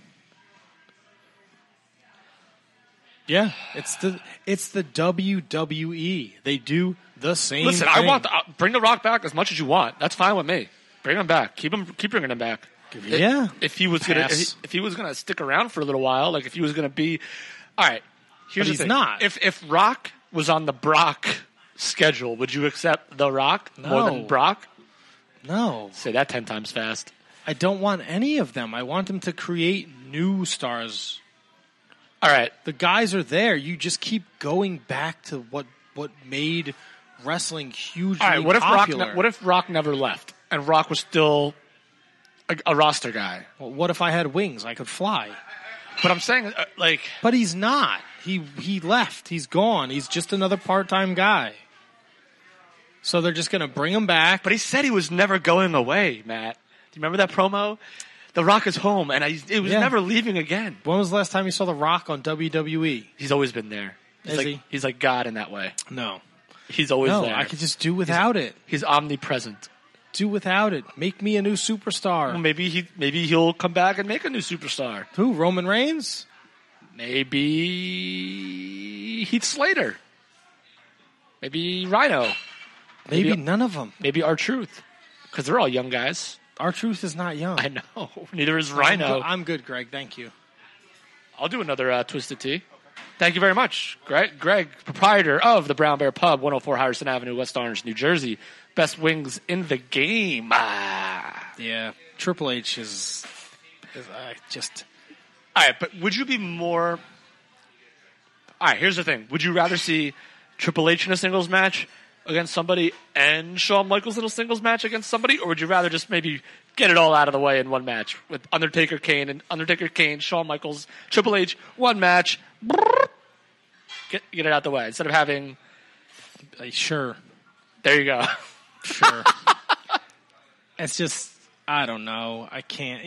S4: Yeah, it's the WWE. They do the same.
S6: Listen,
S4: thing.
S6: I want bring The Rock back as much as you want. That's fine with me. Bring him back. Keep bringing him back.
S4: Yeah.
S6: If he was gonna stick around for a little while, like if he was gonna be, all right. Here's
S4: But
S6: the
S4: he's
S6: thing.
S4: not.
S6: If Rock was on the Brock schedule, would you accept The Rock more than
S4: No.
S6: Brock?
S4: No,
S6: Say that 10 times fast.
S4: I don't want any of them. I want them to create new stars.
S6: All right.
S4: The guys are there. You just keep going back to what made wrestling hugely
S6: All right. What if
S4: popular.
S6: What if Rock never left and Rock was still a roster guy?
S4: Well, what if I had wings? I could fly.
S6: But I'm saying like.
S4: But he's not. He left. He's gone. He's just another part-time guy. So they're just going to bring him back.
S6: But he said he was never going away, Matt. Do you remember that promo? The Rock is home, and it was never leaving again.
S4: When was the last time you saw The Rock on WWE?
S6: He's always been there. He's like God in that way.
S4: No.
S6: He's always
S4: No,
S6: there.
S4: I could just do without it.
S6: He's omnipresent.
S4: Do without it. Make me a new superstar.
S6: Well, maybe he'll come back and make a new superstar.
S4: Who? Roman Reigns?
S6: Maybe Heath Slater. Maybe Rhino.
S4: Maybe none of them.
S6: Maybe R-Truth. Because they're all young guys.
S4: R-Truth is not young.
S6: I know. Neither is Rhino.
S4: I'm good, Greg. Thank you.
S6: I'll do another Twisted Tea. Thank you very much, Greg. Greg, proprietor of the Brown Bear Pub, 104 Harrison Avenue, West Orange, New Jersey. Best wings in the game.
S4: Yeah. Triple H is just...
S6: All right, but would you be more... All right, here's the thing. Would you rather see Triple H in a singles match against somebody and Shawn Michaels in a singles match against somebody? Or would you rather just maybe get it all out of the way in one match with Undertaker, Kane, Shawn Michaels, Triple H, one match. Get it out the way instead of having...
S4: Sure.
S6: There you go.
S4: Sure. It's just, I don't know. I can't,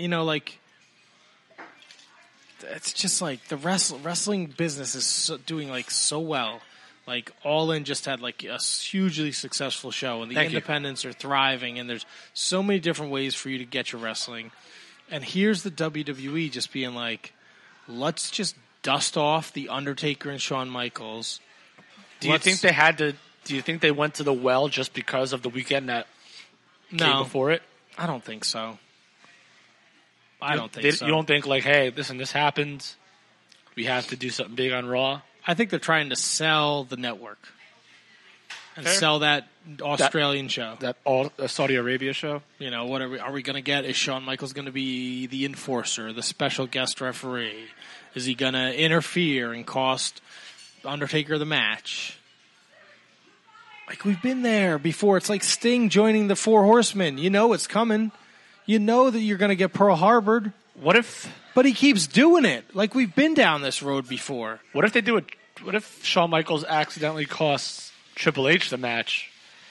S4: it's just like the wrestling business is doing like so well. Like All In just had like a hugely successful show, and the independents are thriving, and there's so many different ways for you to get your wrestling. And here's the WWE just being like, let's just dust off the Undertaker and Shawn Michaels.
S6: Do you think they went to the well just because of the weekend that came before it?
S4: I don't think so. I don't think so.
S6: You don't think like, hey, listen, this happened. We have to do something big on Raw.
S4: I think they're trying to sell the network and sell that Australian show.
S6: That all Saudi Arabia show?
S4: What are we going to get? Is Shawn Michaels going to be the enforcer, the special guest referee? Is he going to interfere and cost Undertaker the match? Like, we've been there before. It's like Sting joining the Four Horsemen. You know it's coming. You know that you're going to get Pearl Harbored. But he keeps doing it. Like, we've been down this road before.
S6: What if they do it? What if Shawn Michaels accidentally costs Triple H the match?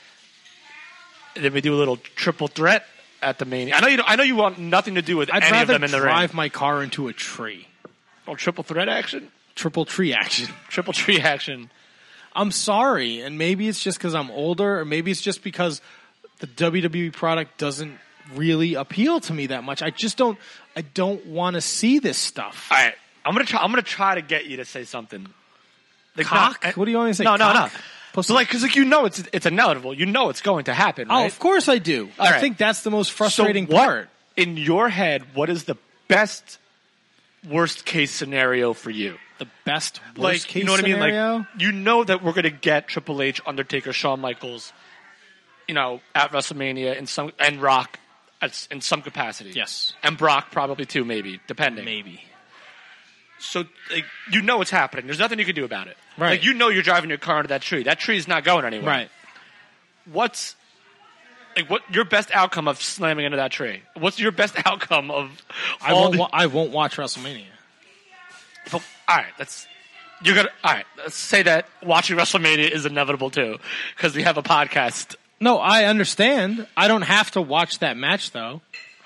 S6: And then we do a little triple threat at the Mania. I know you want nothing to do with any of them in the ring.
S4: I'd rather drive my car into a tree.
S6: Oh, triple threat action?
S4: Triple tree action.
S6: Triple tree action.
S4: I'm sorry, and maybe it's just because I'm older, or maybe it's just because the WWE product doesn't really appeal to me that much. I don't want to see this stuff.
S6: All right, I'm gonna try to get you to say something.
S4: The cock? What do you want me to say?
S6: No.
S4: So,
S6: because it's inevitable. You know it's going to happen. Right?
S4: Oh, of course I do. I think that's the most frustrating part.
S6: In your head, what is the best worst case scenario for you?
S4: The best worst case
S6: what
S4: scenario?
S6: I mean? Like, you know that we're going to get Triple H, Undertaker, Shawn Michaels, at WrestleMania and Rock in some capacity.
S4: Yes.
S6: And Brock probably too, maybe, depending.
S4: Maybe.
S6: So, it's happening. There's nothing you can do about it.
S4: Right.
S6: Like, you're driving your car into that tree. That tree's not going anywhere.
S4: Right.
S6: What's your best outcome of slamming into that tree? What's your best outcome of
S4: I won't watch WrestleMania.
S6: All right, let's say that watching WrestleMania is inevitable too, because we have a podcast
S4: No, I understand. I don't have to watch that match, though.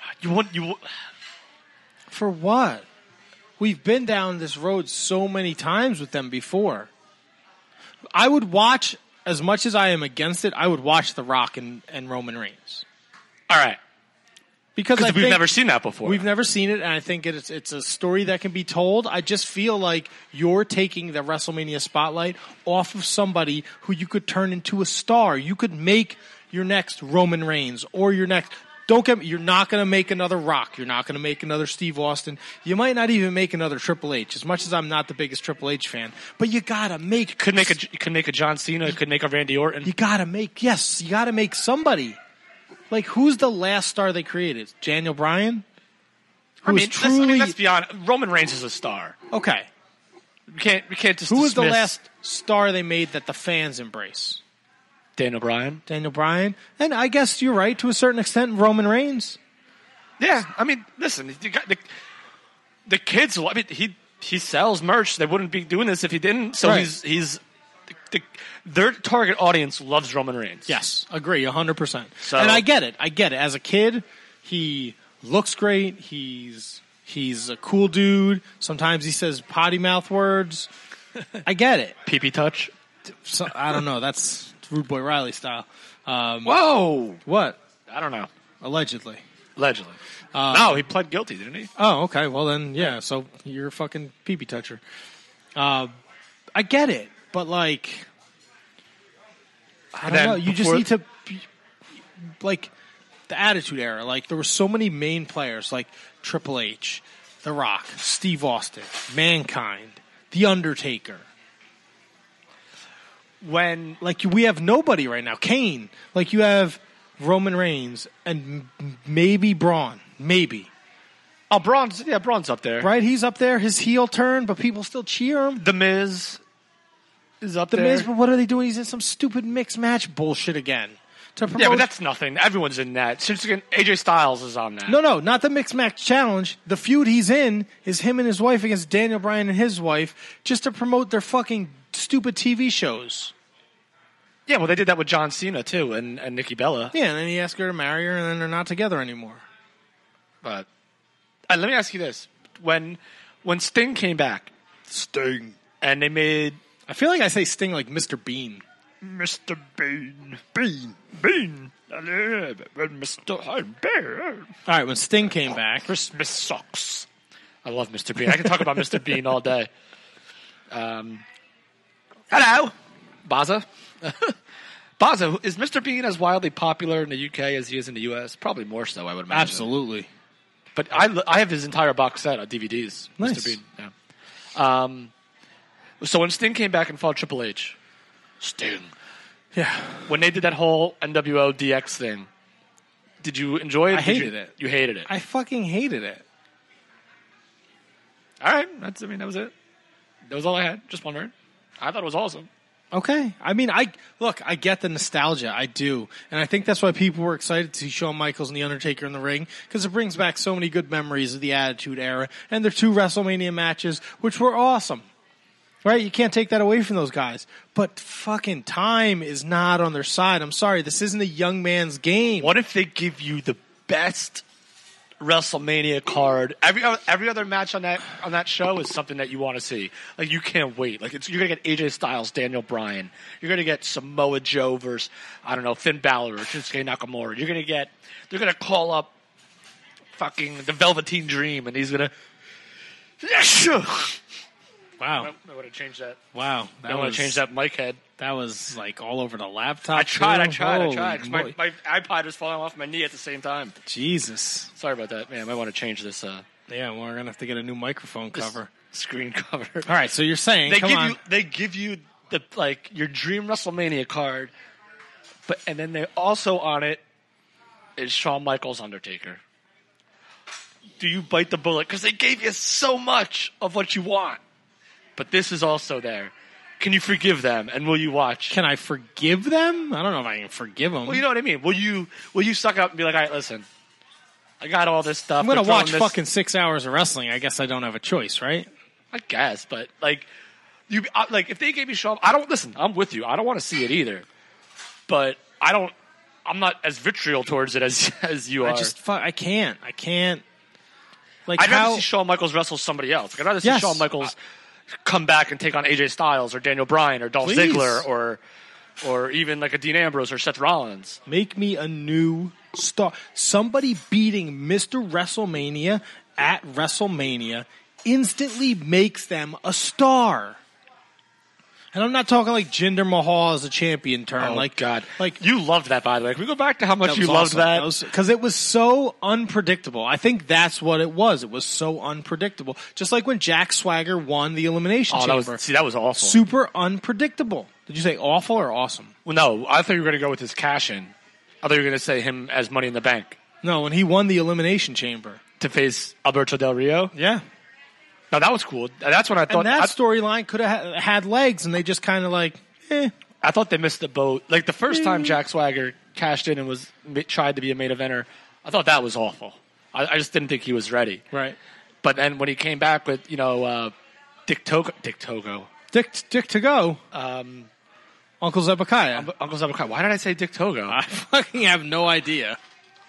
S4: For what? We've been down this road so many times with them before. I would watch, as much as I am against it, I would watch The Rock and Roman Reigns.
S6: All right.
S4: Because
S6: we've never seen that before.
S4: We've never seen it, and I think it's a story that can be told. I just feel like you're taking the WrestleMania spotlight off of somebody who you could turn into a star. You could make your next Roman Reigns or your next... Don't get me, you're not going to make another Rock. You're not going to make another Steve Austin. You might not even make another Triple H, as much as I'm not the biggest Triple H fan. But you got to make...
S6: You could make a John Cena. You could make a Randy Orton.
S4: You got to make somebody. Like, who's the last star they created? Daniel Bryan?
S6: Let's be honest. Roman Reigns is a star.
S4: Okay.
S6: We can't just
S4: Who was the
S6: dismiss
S4: last star they made that the fans embrace?
S6: Daniel Bryan.
S4: And I guess you're right, to a certain extent, Roman Reigns.
S6: Yeah, I mean, listen, you got the kids. I mean, he sells merch. They wouldn't be doing this if he didn't. So
S4: Right.
S6: their target audience loves Roman Reigns.
S4: Yes, agree, 100%.
S6: So,
S4: and I get it. As a kid, he looks great. He's a cool dude. Sometimes he says potty mouth words. I get it.
S6: Pee-pee touch.
S4: So, I don't know. That's Rude Boy Riley style.
S6: Whoa!
S4: What?
S6: I don't know.
S4: Allegedly.
S6: No, he pled guilty, didn't he?
S4: Oh, okay. Well, then, yeah. So you're a fucking pee-pee toucher. I get it, but like, I don't know. You just need to, like, the Attitude Era. Like, there were so many main players, like Triple H, The Rock, Steve Austin, Mankind, The Undertaker.
S6: When
S4: we have nobody right now. Kane. Like, you have Roman Reigns and maybe Braun. Maybe.
S6: Oh, Braun's up there.
S4: Right? He's up there. His heel turn, but people still cheer him.
S6: The Miz is up
S4: there.
S6: The
S4: Miz, but what are they doing? He's in some stupid mixed match bullshit again.
S6: Yeah, but that's nothing. Everyone's in that. Since again, AJ Styles is on that.
S4: No, not the mixed match challenge. The feud he's in is him and his wife against Daniel Bryan and his wife, just to promote their fucking stupid TV shows.
S6: Yeah, well, they did that with John Cena, too, and Nikki Bella.
S4: Yeah, and then he asked her to marry her, and then they're not together anymore.
S6: But let me ask you this. When Sting came back, and they made...
S4: I feel like I say Sting like Mr. Bean.
S6: Mr. Bean. Bean. Mr. Bean.
S4: All right, when Sting came back...
S6: Christmas socks. I love Mr. Bean. I can talk about Mr. Bean all day. Hello. Baza. Baza, is Mr. Bean as wildly popular in the UK as he is in the US? Probably more so, I would imagine.
S4: Absolutely.
S6: But I have his entire box set of DVDs.
S4: Nice.
S6: Mr. Bean. Yeah. So when Sting came back and fought Triple H, Sting.
S4: Yeah.
S6: When they did that whole NWO DX thing, did you enjoy it?
S4: I hated it.
S6: You hated it.
S4: I fucking hated it.
S6: All right. That was it. That was all I had. Just wondering. I thought it was awesome.
S4: Okay. I mean, I get the nostalgia. I do. And I think that's why people were excited to see Shawn Michaels and The Undertaker in the ring, because it brings back so many good memories of the Attitude Era and their 2 WrestleMania matches, which were awesome. Right? You can't take that away from those guys. But fucking time is not on their side. I'm sorry. This isn't a young man's game.
S6: What if they give you the best WrestleMania card? Every other match on that show is something that you want to see. Like, you can't wait. Like, you're gonna get AJ Styles, Daniel Bryan. You're gonna get Samoa Joe versus, I don't know, Finn Balor or Shinsuke Nakamura. They're gonna call up fucking the Velveteen Dream, and he's gonna.
S4: Wow.
S6: I want to change that.
S4: Wow.
S6: I want to change that mic head.
S4: That was like all over the laptop.
S6: I tried.
S4: Holy
S6: My iPod was falling off my knee at the same time.
S4: Jesus.
S6: Sorry about that, man. I might want to change this.
S4: Yeah, well, we're gonna have to get a new microphone cover.
S6: Screen cover.
S4: All right, so you're saying
S6: they give you the your dream WrestleMania card, and then they also on it is Shawn Michaels Undertaker. Do you bite the bullet? Because they gave you so much of what you want, but this is also there. Can you forgive them, and will you watch?
S4: Can I forgive them? I don't know if I can forgive them.
S6: Well, you know what I mean. Will you suck up and be like, all right, listen, I got all this stuff.
S4: I'm going to watch fucking 6 hours of wrestling. I guess I don't have a choice, right?
S6: I guess, but if they gave me Shawn, I don't listen. I'm with you. I don't want to see it either, but I don't. I'm not as vitriol towards it as you are.
S4: I can't. Like
S6: I'd rather see Shawn Michaels wrestle somebody else. Like, I'd rather see Shawn Michaels come back and take on AJ Styles or Daniel Bryan or Dolph Ziggler or even like a Dean Ambrose or Seth Rollins.
S4: Make me a new star. Somebody beating Mr. WrestleMania at WrestleMania instantly makes them a star. And I'm not talking like Jinder Mahal as a champion turn.
S6: Oh, God.
S4: Like,
S6: you loved that, by the way. Can we go back to how much you loved
S4: awesome.
S6: that?
S4: Because it was so unpredictable. I think that's what it was. It was so unpredictable. Just like when Jack Swagger won the Elimination Chamber.
S6: That was awful.
S4: Super unpredictable. Did you say awful or awesome?
S6: Well, no. I thought you were going to go with his cash-in. I thought you were going to say him as Money in the Bank.
S4: No, when he won the Elimination Chamber.
S6: To face Alberto Del Rio?
S4: Yeah.
S6: Now, that was cool. That's when I thought...
S4: And that storyline could have had legs, and they just kind of like,
S6: I thought they missed the boat. Like, the first time Jack Swagger cashed in and tried to be a main eventer, I thought that was awful. I just didn't think he was ready.
S4: Right.
S6: But then when he came back with, Dick Togo.
S4: Dick to go. Uncle Zebekiah.
S6: Uncle Zebekiah. Why did I say Dick Togo?
S4: I fucking have no idea.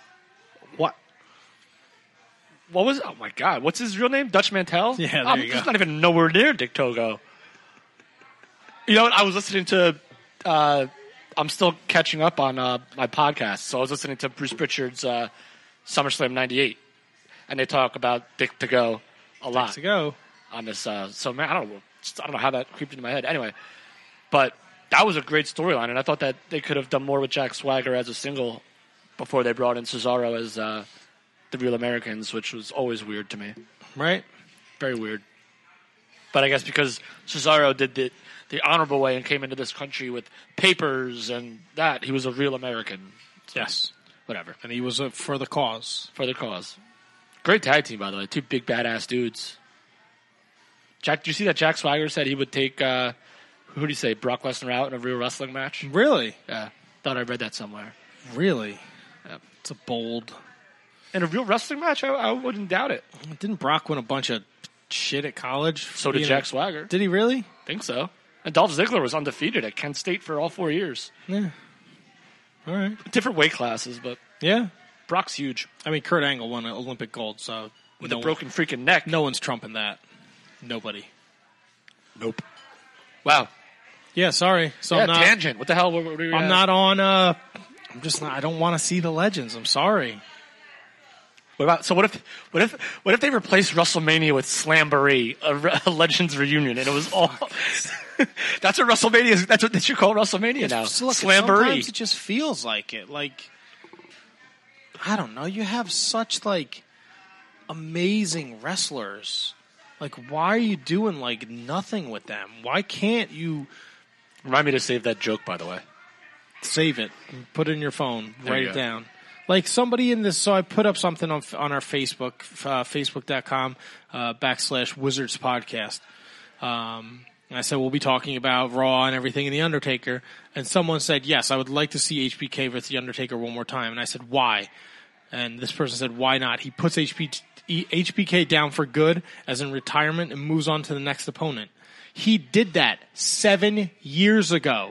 S6: What was? Oh my God! What's his real name? Dutch Mantel.
S4: Yeah, there you go.
S6: He's not even nowhere near Dick Togo. You know what? I was listening to. I'm still catching up on my podcast, so I was listening to Bruce Pritchard's SummerSlam '98, and they talk about Dick Togo a lot.
S4: Dick to go
S6: On this, so man, I don't know how that creeped into my head. Anyway, but that was a great storyline, and I thought that they could have done more with Jack Swagger as a single before they brought in Cesaro as. The Real Americans, which was always weird to me.
S4: Right?
S6: Very weird. But I guess because Cesaro did the honorable way and came into this country with papers and that, he was a real American. So,
S4: yes.
S6: Whatever.
S4: And he was for the cause.
S6: For the cause. Great tag team, by the way. Two big badass dudes. Jack, do you see that Jack Swagger said he would take, who did he say, Brock Lesnar out in a real wrestling match?
S4: Really?
S6: Yeah. Thought I read that somewhere.
S4: Really?
S6: Yeah.
S4: It's a bold...
S6: In a real wrestling match, I wouldn't doubt it.
S4: Didn't Brock win a bunch of shit at college?
S6: So did Jack Swagger.
S4: Did he really?
S6: Think so. And Dolph Ziggler was undefeated at Kent State for all 4 years.
S4: Yeah. All right.
S6: Different weight classes, but
S4: yeah,
S6: Brock's huge.
S4: I mean, Kurt Angle won an Olympic gold, so
S6: with a broken freaking neck.
S4: No one's trumping that. Nobody.
S6: Nope. Wow.
S4: Yeah, sorry. So
S6: yeah,
S4: I'm not,
S6: tangent. What the hell?
S4: I'm not on. I'm just not. I don't want to see the legends. I'm sorry.
S6: What if they replaced WrestleMania with Slamboree, a Legends reunion, and it was all that's what WrestleMania is. That's what they should call WrestleMania now.
S4: Look,
S6: Slamboree.
S4: Sometimes it just feels like it. Like, I don't know. You have such like amazing wrestlers. Like, why are you doing like nothing with them? Why can't you
S6: remind me to save that joke? By the way,
S4: save it. Put it in your phone. Write it
S6: go.
S4: down. Like somebody in this, so I put up something on our Facebook, facebook.com /Wizards podcast. And I said, we'll be talking about Raw and everything in The Undertaker. And someone said, yes, I would like to see HBK with The Undertaker one more time. And I said, why? And this person said, why not? He puts HBK down for good, as in retirement, and moves on to the next opponent. He did that 7 years ago.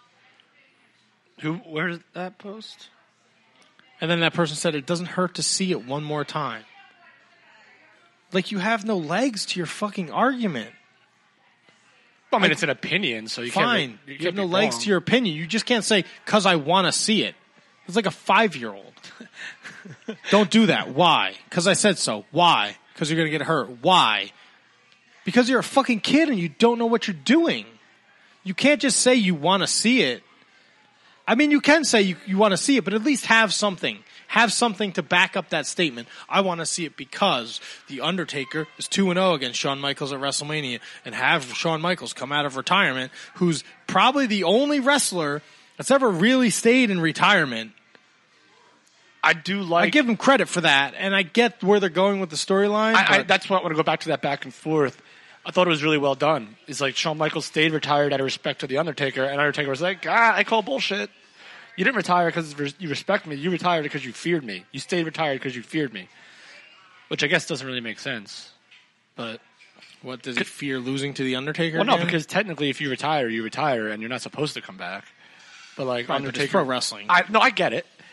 S6: Where's that post?
S4: And then that person said, it doesn't hurt to see it one more time. Like, you have no legs to your fucking argument.
S6: Well, I mean, it's an opinion, so you
S4: fine.
S6: can't...
S4: You have no legs to your opinion. You just can't say, because I want to see it. It's like a 5-year-old. Don't do that. Why? Because I said so. Why? Because you're going to get hurt. Why? Because you're a fucking kid and you don't know what you're doing. You can't just say you want to see it. I mean, you can say you want to see it, but at least have something. Have something to back up that statement. I want to see it because The Undertaker is 2-0 against Shawn Michaels at WrestleMania, and have Shawn Michaels come out of retirement, who's probably the only wrestler that's ever really stayed in retirement.
S6: I give
S4: him credit for that, and I get where they're going with the storyline.
S6: That's why I want to go back to that back and forth. I thought it was really well done. It's like Shawn Michaels stayed retired out of respect to The Undertaker, and Undertaker was like, I call bullshit. You didn't retire because you respect me. You retired because you feared me. You stayed retired because you feared me. Which I guess doesn't really make sense. But
S4: what, does he fear losing to The Undertaker?
S6: Well, no, because technically if you retire, and you're not supposed to come back. But like
S4: right,
S6: Undertaker...
S4: but it's pro wrestling.
S6: I get it.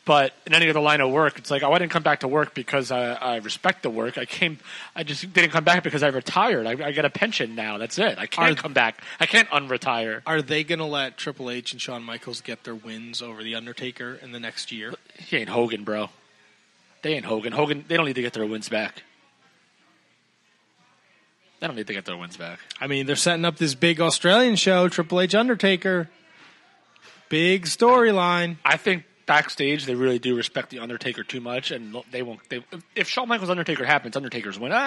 S6: But in any other line of work, it's like, oh, I didn't come back to work because I respect the work. I just didn't come back because I retired. I get a pension now. That's it. I can't come back. I can't unretire.
S4: Are they going to let Triple H and Shawn Michaels get their wins over The Undertaker in the next year?
S6: He ain't Hogan, bro. They ain't Hogan. They don't need to get their wins back. They don't need to get their wins back.
S4: I mean, they're setting up this big Australian show, Triple H Undertaker. Big storyline.
S6: I think backstage they really do respect the Undertaker too much, and they won't. If Shawn Michaels Undertaker happens, Undertaker's win.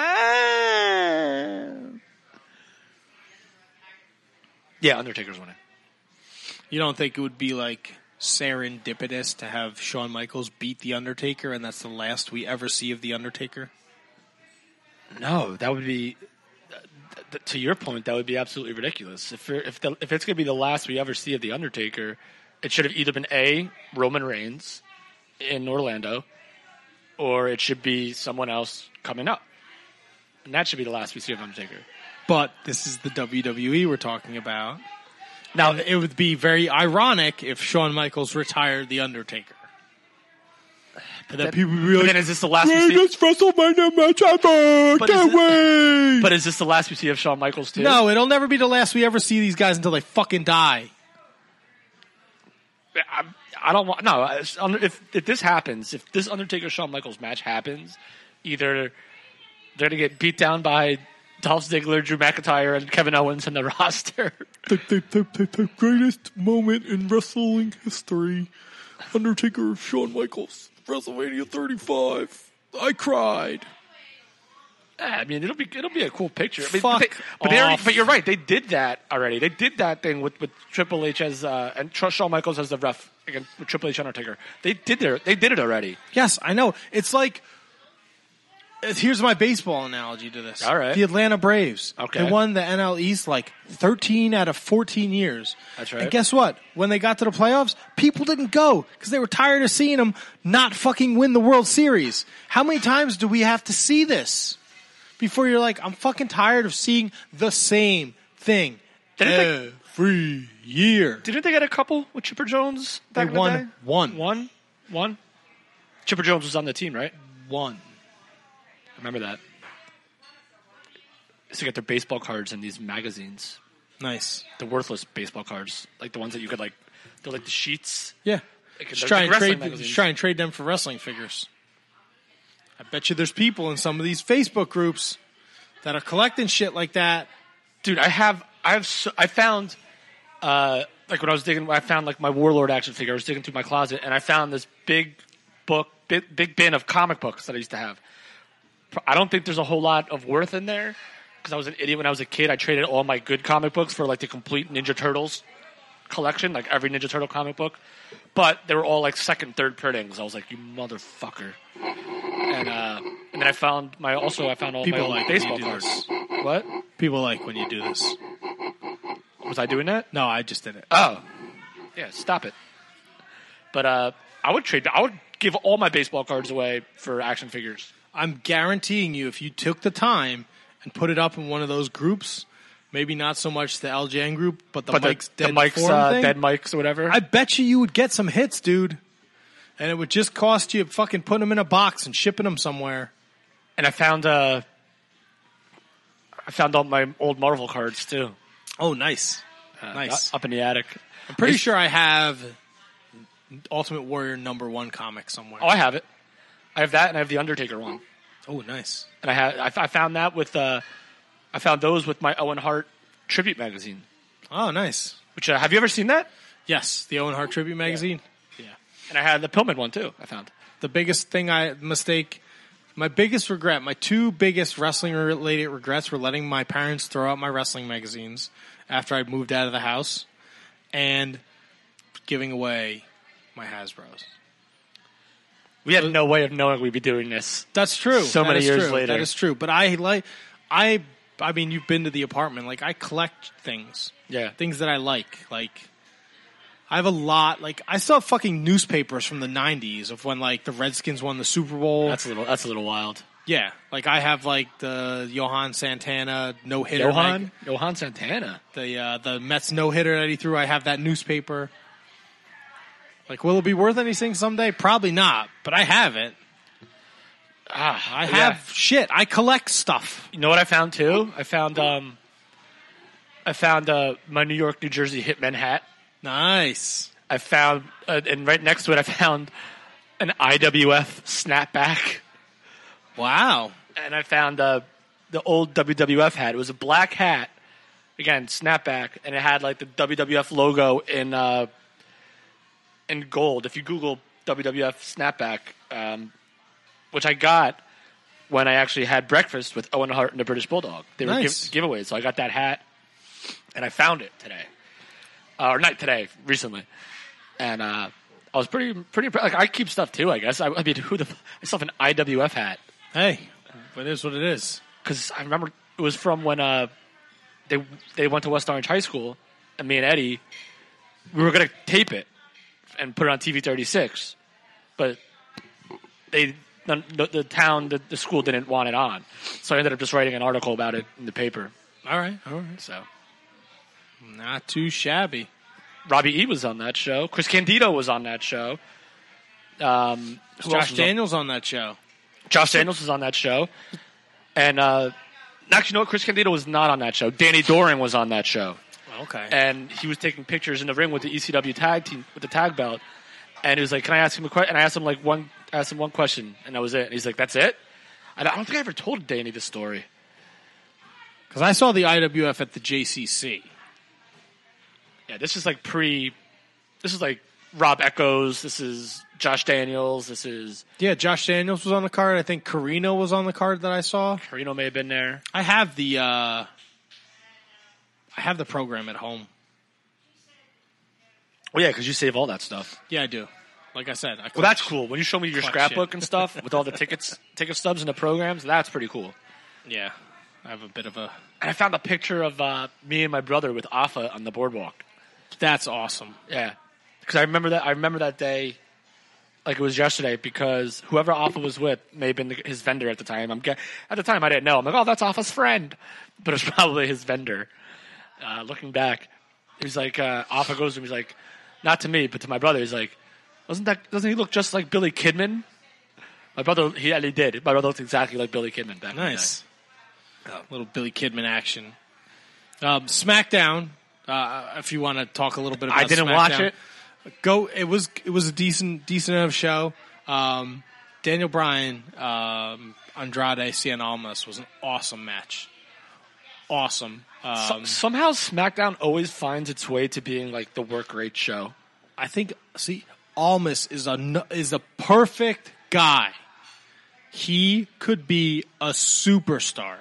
S6: Yeah, Undertaker's winning.
S4: You don't think it would be like serendipitous to have Shawn Michaels beat the Undertaker, and that's the last we ever see of the Undertaker?
S6: No, that would be. To your point, that would be absolutely ridiculous. If it's going to be the last we ever see of the Undertaker, it should have either been A, Roman Reigns in Orlando, or it should be someone else coming up. And that should be the last we see of Undertaker.
S4: But this is the WWE we're talking about. Now, it would be very ironic if Shawn Michaels retired the Undertaker. And then people would be like,
S6: then is this the last we see?
S4: Greatest WrestleMania match ever! Can't wait!
S6: But is this the last we see of Shawn Michaels too?
S4: No, it'll never be the last we ever see these guys until they fucking die.
S6: I don't want. No, if this happens, if this Undertaker Shawn Michaels match happens, either they're going to get beat down by Dolph Ziggler, Drew McIntyre, and Kevin Owens in the roster.
S4: The greatest moment in wrestling history. Undertaker, Shawn Michaels, WrestleMania 35. I cried.
S6: I mean, it'll be a cool picture. I mean,
S4: Fuck
S6: but you're right. They did that already. They did that thing with Triple H as and Shawn Michaels as the ref again with Triple H Undertaker. They did it already.
S4: Yes, I know. It's like, here's my baseball analogy to this.
S6: All right.
S4: The Atlanta Braves.
S6: Okay.
S4: They won the NL East like 13 out of 14 years.
S6: That's right.
S4: And guess what? When they got to the playoffs, people didn't go because they were tired of seeing them not fucking win the World Series. How many times do we have to see this before you're like, I'm fucking tired of seeing the same thing every year?
S6: Didn't they get a couple with Chipper Jones back in the day? One. Chipper Jones was on the team, right?
S4: One.
S6: I remember that. Used to get their baseball cards in these magazines.
S4: Nice.
S6: The worthless baseball cards. Like the ones that you could they're like the sheets.
S4: Yeah.
S6: Just
S4: Try and trade them for wrestling figures. I bet you there's people in some of these Facebook groups that are collecting shit like that.
S6: Dude, I found like when I was digging, I found like my Warlord action figure. I was digging through my closet and I found this big bin of comic books that I used to have. I don't think there's a whole lot of worth in there because I was an idiot when I was a kid. I traded all my good comic books for like the complete Ninja Turtles collection, like every Ninja Turtle comic book. But they were all like second, third printings. I was like, you motherfucker. And then I found all
S4: People
S6: my old
S4: like
S6: baseball
S4: when you do
S6: cards.
S4: this.
S6: What?
S4: People like when you do this.
S6: Was I doing that?
S4: No, I just did it.
S6: Oh. Yeah, stop it. But I would give all my baseball cards away for action figures.
S4: I'm guaranteeing you, if you took the time and put it up in one of those groups, maybe not so much the LJN group, but the Mike's Dead Forum thing,
S6: Dead Mike's or whatever.
S4: I bet you would get some hits, dude. And it would just cost you fucking putting them in a box and shipping them somewhere.
S6: And I found all my old Marvel cards too.
S4: Oh, nice. Nice.
S6: Up in the attic.
S4: I'm pretty sure I have Ultimate Warrior #1 comic somewhere.
S6: Oh, I have it. I have that, and I have the Undertaker one.
S4: Oh, nice.
S6: And I found that with I found those with my Owen Hart tribute magazine.
S4: Oh, nice.
S6: Which have you ever seen that?
S4: Yes, the Owen Hart tribute magazine. Yeah.
S6: And I had the Pillman one too. I found
S4: the biggest thing my biggest regret, my two biggest wrestling related regrets were letting my parents throw out my wrestling magazines after I moved out of the house and giving away my Hasbros.
S6: We had no way of knowing we'd be doing this.
S4: That's true.
S6: So many years later.
S4: That is true. But I mean, you've been to the apartment. Like, I collect things.
S6: Yeah.
S4: Things that I like. Like, I have a lot. Like, I still have fucking newspapers from the 90s of when, like, the Redskins won the Super Bowl.
S6: That's a little wild.
S4: Yeah. Like, I have, like, the Johan Santana no-hitter.
S6: Johan Santana?
S4: The Mets no-hitter that he threw. I have that newspaper. Like, will it be worth anything someday? Probably not, but I have it. I have shit. I collect stuff.
S6: You know what I found too? I found my New York, New Jersey Hitmen hat.
S4: Nice.
S6: I found, and right next to it, I found an IWF snapback.
S4: Wow.
S6: And I found the old WWF hat. It was a black hat, again, snapback, and it had like the WWF logo in gold. If you Google WWF snapback, which I got when I actually had breakfast with Owen Hart and the British Bulldog. They were giveaways, so I got that hat, and I found it today. Or not today, recently. And I was pretty like, I keep stuff too, I guess. I mean, I still have an IWF hat.
S4: Hey, it is what it is.
S6: Because I remember it was from when they went to West Orange High School, and me and Eddie, we were going to tape it and put it on TV 36, but the school didn't want it on, so I ended up just writing an article about it in the paper.
S4: All right.
S6: So,
S4: not too shabby.
S6: Robbie E. was on that show. Chris Candido was on that show.
S4: Josh Daniels on that show.
S6: Josh Daniels was on that show. And actually, you know what? Chris Candido was not on that show. Danny Doring was on that show.
S4: Okay.
S6: And he was taking pictures in the ring with the ECW tag team with the tag belt. And he was like, "Can I ask him a question?" And I asked him one question, and that was it. And he's like, "That's it?" I don't think I ever told Danny this story.
S4: Because I saw the IWF at the JCC.
S6: Yeah, this is like Rob Echoes. This is Josh Daniels. This is...
S4: Yeah, Josh Daniels was on the card. I think Carino was on the card that I saw.
S6: Carino may have been there.
S4: I have the program at home.
S6: Well, yeah, because you save all that stuff.
S4: Yeah, I do. Like I said.
S6: Well, that's cool. When you show me your scrapbook and stuff with all the ticket stubs and the programs, that's pretty cool.
S4: Yeah. I have a bit of a...
S6: And I found a picture of me and my brother with Afa on the boardwalk.
S4: That's awesome.
S6: Yeah. Because I remember that day like it was yesterday, because whoever Afa was with may have been his vendor at the time. At the time, I didn't know. I'm like, oh, that's Afa's friend. But it was probably his vendor. Looking back, he's like, Afa goes to him, he's like, not to me, but to my brother. He's like, doesn't he look just like Billy Kidman? My brother, he did. My brother looked exactly like Billy Kidman back then.
S4: Nice. Little Billy Kidman action. SmackDown, if you want to talk a little bit about
S6: I didn't
S4: SmackDown.
S6: watch it.
S4: It was a decent enough show. Daniel Bryan, Andrade Cien Almas was an awesome match. Awesome.
S6: Somehow SmackDown always finds its way to being like the work rate show.
S4: I think Almas is a perfect guy. He could be a superstar.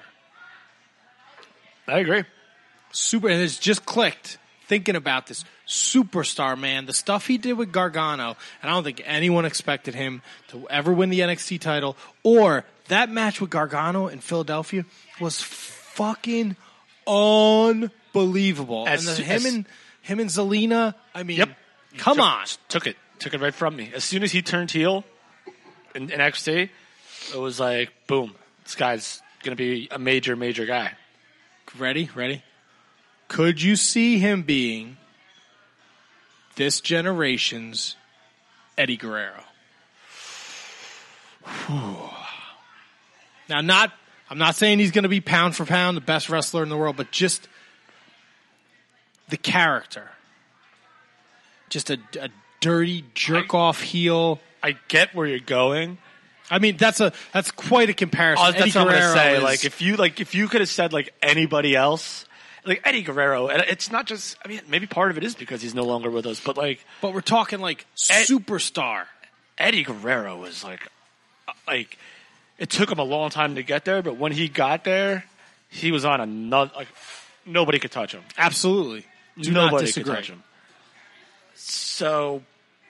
S6: I agree.
S4: And it's just clicked thinking about this. Superstar, man. The stuff he did with Gargano, and I don't think anyone expected him to ever win the NXT title, or that match with Gargano in Philadelphia was fucking unbelievable. Him and Zelina, I mean,
S6: yep.
S4: Come on.
S6: Took it right from me. As soon as he turned heel in NXT, it was like, boom, this guy's going to be a major, major guy.
S4: Ready? Could you see him being this generation's Eddie Guerrero? Now, I'm not saying he's going to be pound for pound the best wrestler in the world, but just the character. Just a dirty jerk-off heel.
S6: I get where you're going.
S4: I mean, that's quite a comparison.
S6: That's what I'm going to say. If you could have said like anybody else, like Eddie Guerrero, and it's not just. I mean, maybe part of it is because he's no longer with us, but
S4: we're talking like superstar.
S6: Eddie Guerrero was like it took him a long time to get there, but when he got there, he was on another. Like nobody could touch him.
S4: Absolutely,
S6: nobody could touch him. So.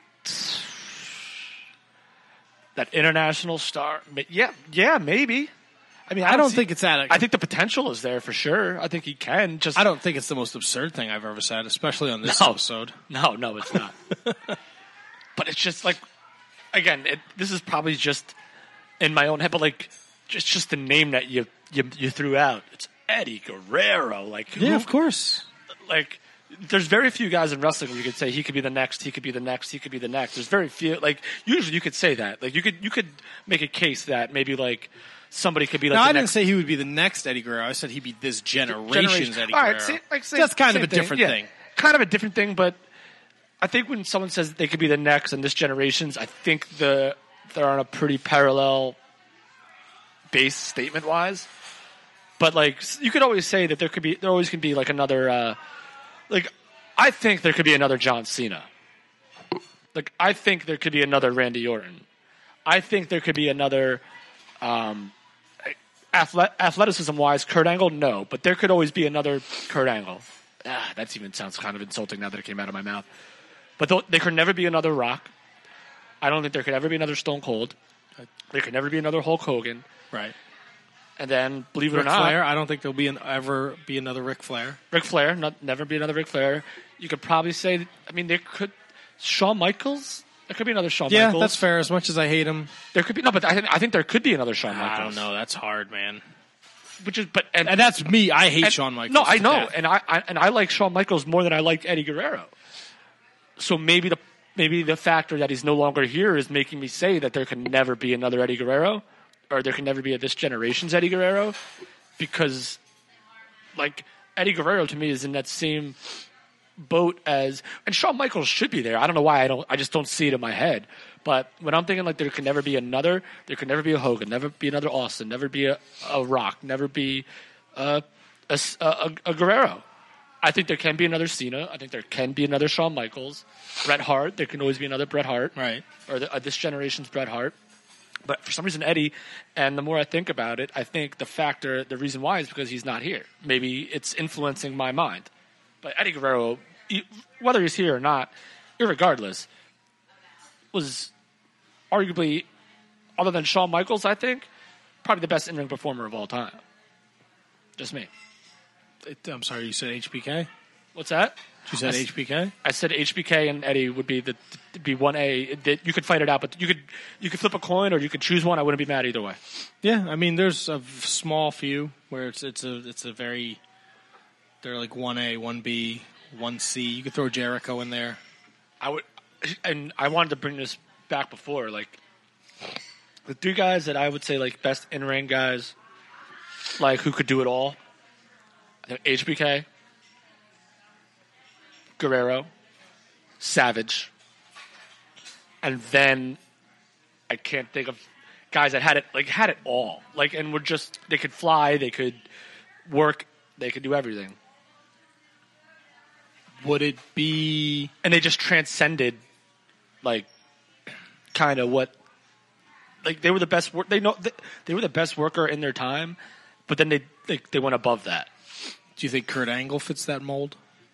S6: That international star, yeah, maybe. I mean,
S4: I don't think it's that.
S6: I think the potential is there for sure. I think he can.
S4: I don't think it's the most absurd thing I've ever said, especially on this episode.
S6: No, it's not. But it's just like, again, this is probably just in my own head, but like, just the name that you threw out. It's Eddie Guerrero. Like,
S4: yeah, of course.
S6: Like, there's very few guys in wrestling where you could say he could be the next, he could be the next, he could be the next. There's very few. Like usually you could say that. Like you could make a case that maybe like somebody could be like.
S4: No,
S6: the
S4: I didn't
S6: next.
S4: say he would be the next Eddie Guerrero. I said he'd be this generation's Eddie
S6: All
S4: Guerrero.
S6: right,
S4: That's kind of a
S6: same thing.
S4: different
S6: Yeah,
S4: thing.
S6: Kind of a different thing, but I think when someone says they could be the next in this generation's, I think they're on a pretty parallel base statement wise. But like you could always say that there always can be like another like I think there could be another John Cena. Like I think there could be another Randy Orton. I think there could be another athleticism wise Kurt Angle, no, but there could always be another Kurt Angle. That even sounds kind of insulting now that it came out of my mouth. But there could never be another Rock. I don't think there could ever be another Stone Cold. There could never be another Hulk Hogan.
S4: Right.
S6: And then, believe it
S4: Ric
S6: or not,
S4: Flair. I don't think there'll ever be another Ric Flair.
S6: Ric Flair, never be another Ric Flair. You could probably say, I mean, there could Shawn Michaels. There could be another Shawn Michaels.
S4: Yeah, that's fair. As much as I hate him,
S6: There could be but I think there could be another Shawn Michaels.
S4: I don't know. That's hard, man.
S6: Which is,
S4: And that's me. I hate Shawn Michaels.
S6: No, I
S4: to
S6: know,
S4: death.
S6: and I like Shawn Michaels more than I like Eddie Guerrero. So maybe the factor that he's no longer here is making me say that there can never be another Eddie Guerrero, or there can never be this generation's Eddie Guerrero, because like Eddie Guerrero to me is in that same boat as, and Shawn Michaels should be there. I don't know why I just don't see it in my head. But when I'm thinking like there could never be another, there could never be a Hogan, never be another Austin, never be a Rock, never be a Guerrero. I think there can be another Cena. I think there can be another Shawn Michaels. Bret Hart. There can always be another Bret Hart.
S4: Right.
S6: Or this generation's Bret Hart. But for some reason, Eddie, and the more I think about it, I think the reason why is because he's not here. Maybe it's influencing my mind. But Eddie Guerrero, whether he's here or not, irregardless, was arguably, other than Shawn Michaels, I think, probably the best in-ring performer of all time. Just me.
S4: I'm sorry, you said HBK?
S6: What's that?
S4: You said HBK?
S6: I said HBK and Eddie would be be 1A. You could fight it out, but you could flip a coin or you could choose one. I wouldn't be mad either way.
S4: Yeah, I mean, there's a small few where it's a very, they're like 1A, 1B, 1C. You could throw Jericho in there.
S6: And I wanted to bring this back before, like the three guys that I would say like best in-ring guys, like who could do it all. I think HBK, Guerrero, Savage, and then I can't think of guys that had it all. Like, and were just, they could fly, they could work, they could do everything.
S4: Would it be...
S6: And they just transcended, like, kind of what, like they were the best. They were the best worker in their time, but then they went above that.
S4: Do you think Kurt Angle fits that mold?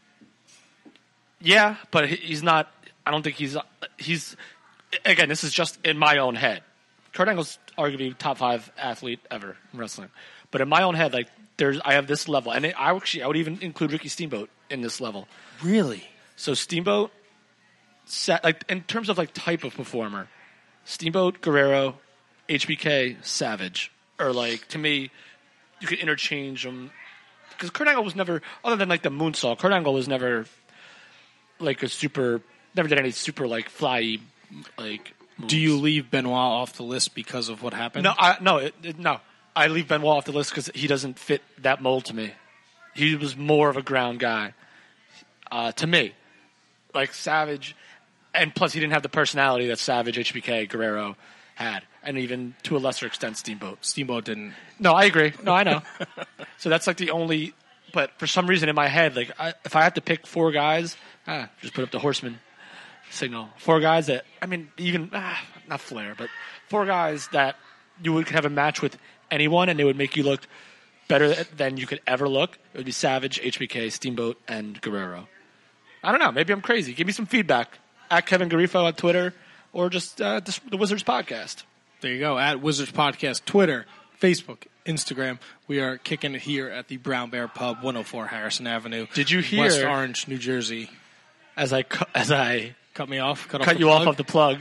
S6: Yeah, but he's not. I don't think he's. Again, this is just in my own head. Kurt Angle's arguably top 5 athlete ever in wrestling, but in my own head, like I have this level, and I would even include Ricky Steamboat in this level.
S4: Really?
S6: So Steamboat, like in terms of like type of performer, Steamboat, Guerrero, HBK, Savage, or like to me, you could interchange them because Kurt Angle was never, other than like the moonsault, Kurt Angle was never like never did any super like fly like. Moves.
S4: Do you leave Benoit off the list because of what happened?
S6: No, no. I leave Benoit off the list because he doesn't fit that mold to me. He was more of a ground guy to me, like Savage, and plus he didn't have the personality that Savage, HBK, Guerrero had, and even to a lesser extent Steamboat.
S4: Steamboat didn't.
S6: No, I agree. No, I know. So that's like the only. But for some reason in my head, like if I had to pick 4 guys, just put up the Horseman signal. 4 guys that, I mean, even, not Flair, but 4 guys that you could have a match with anyone and they would make you look better than you could ever look. It would be Savage, HBK, Steamboat, and Guerrero. I don't know. Maybe I'm crazy. Give me some feedback. At Kevin Garifo on Twitter or just the Wizards Podcast.
S4: There you go. At Wizards Podcast, Twitter, Facebook, Instagram. We are kicking it here at the Brown Bear Pub, 104 Harrison Avenue.
S6: Did you hear
S4: West Orange, New Jersey?
S6: As I
S4: cut me off.
S6: Cut you off of the plug.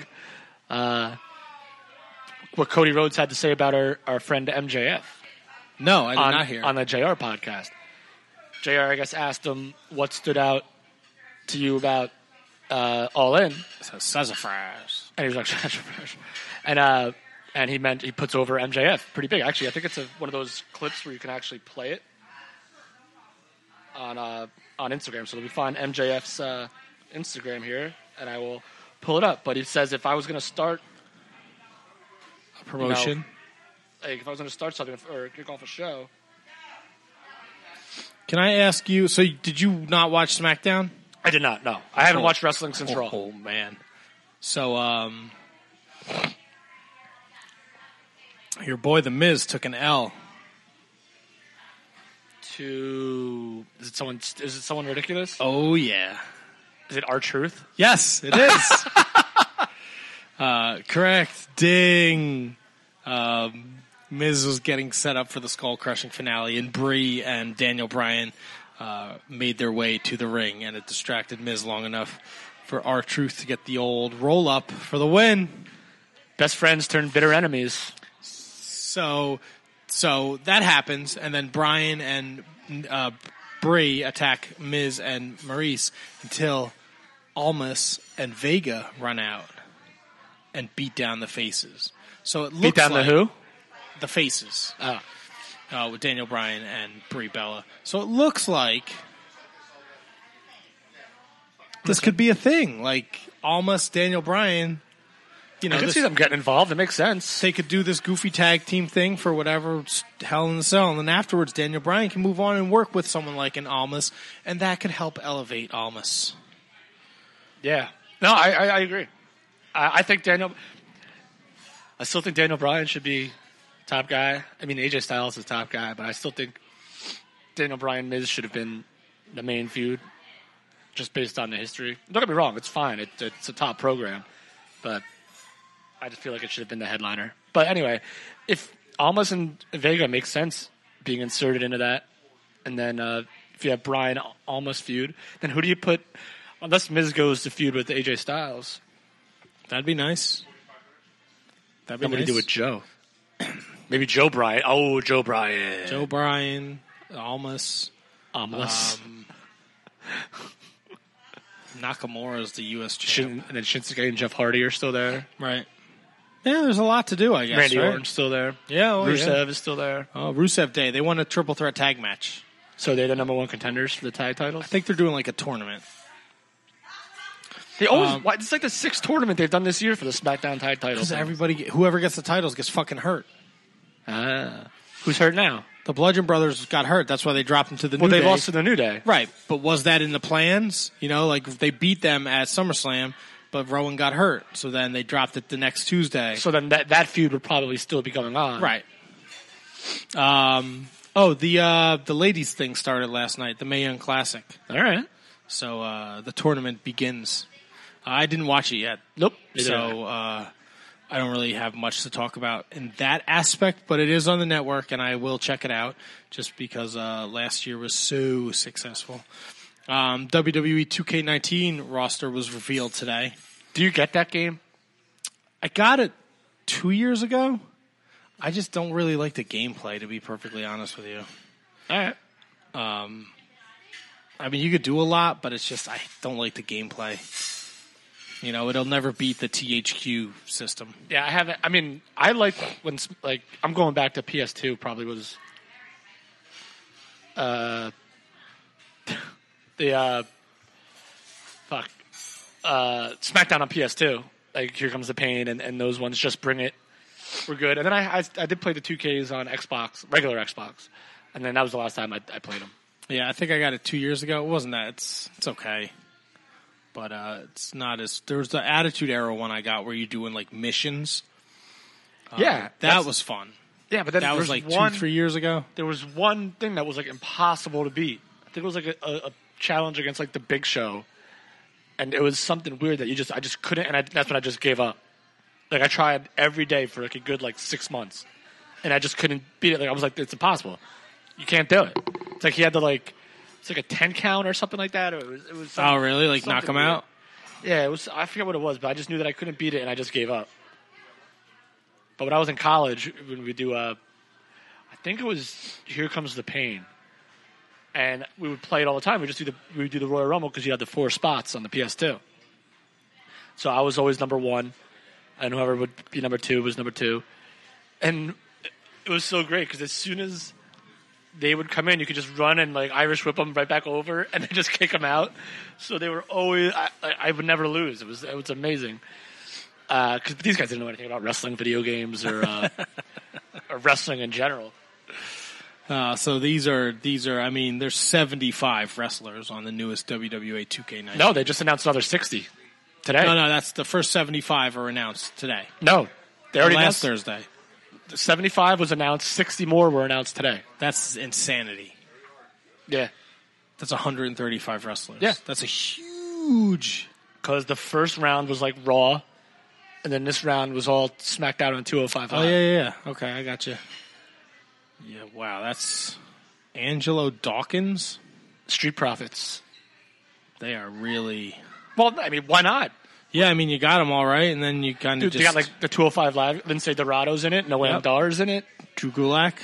S6: What Cody Rhodes had to say about our friend MJF.
S4: No, I did not hear.
S6: On the JR podcast. JR, I guess, asked him what stood out to you about All In,
S4: So sassafras.
S6: and he was like, and he puts over MJF pretty big. Actually, I think it's one of those clips where you can actually play it on Instagram. So let me find MJF's Instagram here, and I will pull it up. But he says if I was going to start
S4: A promotion.
S6: like if I was going to start something or kick off a show.
S4: Can I ask you? So did you not watch SmackDown?
S6: I did not. No, I haven't watched wrestling since Raw.
S4: Oh man. So your boy The Miz took an L.
S6: Is it someone ridiculous?
S4: Oh yeah.
S6: Is it R-Truth?
S4: Yes, it is. Correct. Ding. Miz was getting set up for the skull crushing finale, and Brie and Daniel Bryan made their way to the ring, and it distracted Miz long enough for R-Truth to get the old roll up for the win.
S6: Best friends turned bitter enemies.
S4: So that happens, and then Bryan and Brie attack Miz and Maurice until Almas and Vega run out and beat down the faces. So it looks
S6: Beat down
S4: like
S6: the who?
S4: the faces
S6: Oh.
S4: with Daniel Bryan and Brie Bella. So it looks like this could be a thing. Like Almas, Daniel Bryan. You know,
S6: I can see them getting involved. It makes sense.
S4: they could do this goofy tag team thing for whatever Hell in the Cell, and then afterwards Daniel Bryan can move on and work with someone like an Almas, and that could help elevate Almas.
S6: Yeah. No, I agree. I still think Daniel Bryan should be top guy. I mean, AJ Styles is top guy, but I still think Daniel Bryan Miz should have been the main feud, just based on the history. Don't get me wrong; it's fine. It's a top program, but I just feel like it should have been the headliner. But anyway, if Almas and Vega make sense being inserted into that, and then if you have Bryan Almas feud, then who do you put? Unless Miz goes to feud with AJ Styles,
S4: That'd be nice. That'd be
S6: then what do
S4: nice.
S6: you do with Joe? Maybe Joe Bryan. Oh, Joe Bryan.
S4: Joe Bryan, Almas,
S6: Almas.
S4: Nakamura's the U.S. champ.
S6: And then Shinsuke and Jeff Hardy are still there.
S4: Right. Yeah, there's a lot to do, I guess.
S6: Randy
S4: right?
S6: Orton's still there.
S4: Yeah, oh,
S6: Rusev
S4: yeah.
S6: is still there.
S4: Oh, Rusev Day. They won a triple threat tag match.
S6: So they're the number one contenders for the tag titles?
S4: I think they're doing like a tournament.
S6: They always. It's like the sixth tournament they've done this year for the SmackDown tag titles.
S4: Because whoever gets the titles gets fucking hurt.
S6: Who's hurt now?
S4: The Bludgeon Brothers got hurt. That's why they dropped them to the
S6: Well,
S4: New
S6: they
S4: Day.
S6: lost to the New Day.
S4: Right, but was that in the plans? You know, like they beat them at SummerSlam, but Rowan got hurt, so then they dropped it the next Tuesday.
S6: So then that feud would probably still be going on.
S4: Right. The ladies thing started last night, the Mae Young Classic.
S6: All right.
S4: So the tournament begins. I didn't watch it yet.
S6: Nope.
S4: So I don't really have much to talk about in that aspect, but it is on the network, and I will check it out just because last year was so successful. WWE 2K19 roster was revealed today.
S6: Do you get that game?
S4: I got it 2 years ago. I just don't really like the gameplay, to be perfectly honest with you.
S6: All right.
S4: I mean, you could do a lot, but it's just I don't like the gameplay. You know, it'll never beat the THQ system.
S6: Yeah, I haven't. I mean, I like when I'm going back to PS2. Probably was SmackDown on PS2. Like Here Comes the Pain and those ones just bring it. We're good. And then I did play the 2Ks on Xbox, regular Xbox, and then that was the last time I played them.
S4: Yeah, I think I got it 2 years ago. It wasn't that. It's okay. But it's not as... There was the Attitude Era one I got where you're doing, like, missions. That was fun.
S6: Yeah, but then
S4: That was, like, 2-3 years ago.
S6: There was one thing that was, like, impossible to beat. I think it was, like, a challenge against, like, the Big Show. And it was something weird that I just couldn't... And that's when I just gave up. Like, I tried every day for, like, a good, like, 6 months. And I just couldn't beat it. Like, I was like, it's impossible. You can't do it. It's like he had to, like... It's like a 10 count or something like that. Or it was
S4: Oh, really? Like, knock him out?
S6: Yeah, it was. I forget what it was, but I just knew that I couldn't beat it, and I just gave up. But when I was in college, when we do, I think it was Here Comes the Pain. and we would play it all the time. We would do the Royal Rumble because you had the 4 spots on the PS2. So I was always number 1, and whoever would be number 2 was number 2. And it was so great because as soon as they would come in, you could just run and like Irish whip them right back over, and then just kick them out. So they were always. I would never lose. It was amazing. Because these guys didn't know anything about wrestling video games or wrestling in general.
S4: So these are. I mean, there's 75 wrestlers on the newest WWE 2K19.
S6: No, they just announced another 60 today.
S4: No, that's the first 75 are announced today.
S6: No, they already
S4: last
S6: announced
S4: Thursday.
S6: 75 was announced. 60 more were announced today.
S4: That's insanity.
S6: Yeah,
S4: That's 135 wrestlers.
S6: Yeah.
S4: That's a huge.
S6: because the first round was like Raw, and then this round was all SmackDown and 205 Live.
S4: Oh yeah. Okay, I got you. Yeah, wow, that's Angelo Dawkins.
S6: Street Profits.
S4: They are really.
S6: Well, I mean, why not?
S4: Yeah, I mean, you got them all right, and then you kind of
S6: Dude,
S4: just
S6: they got like the 205 Live. Lindsay Dorado's in it. Noam Dar's in it.
S4: Drew Gulak.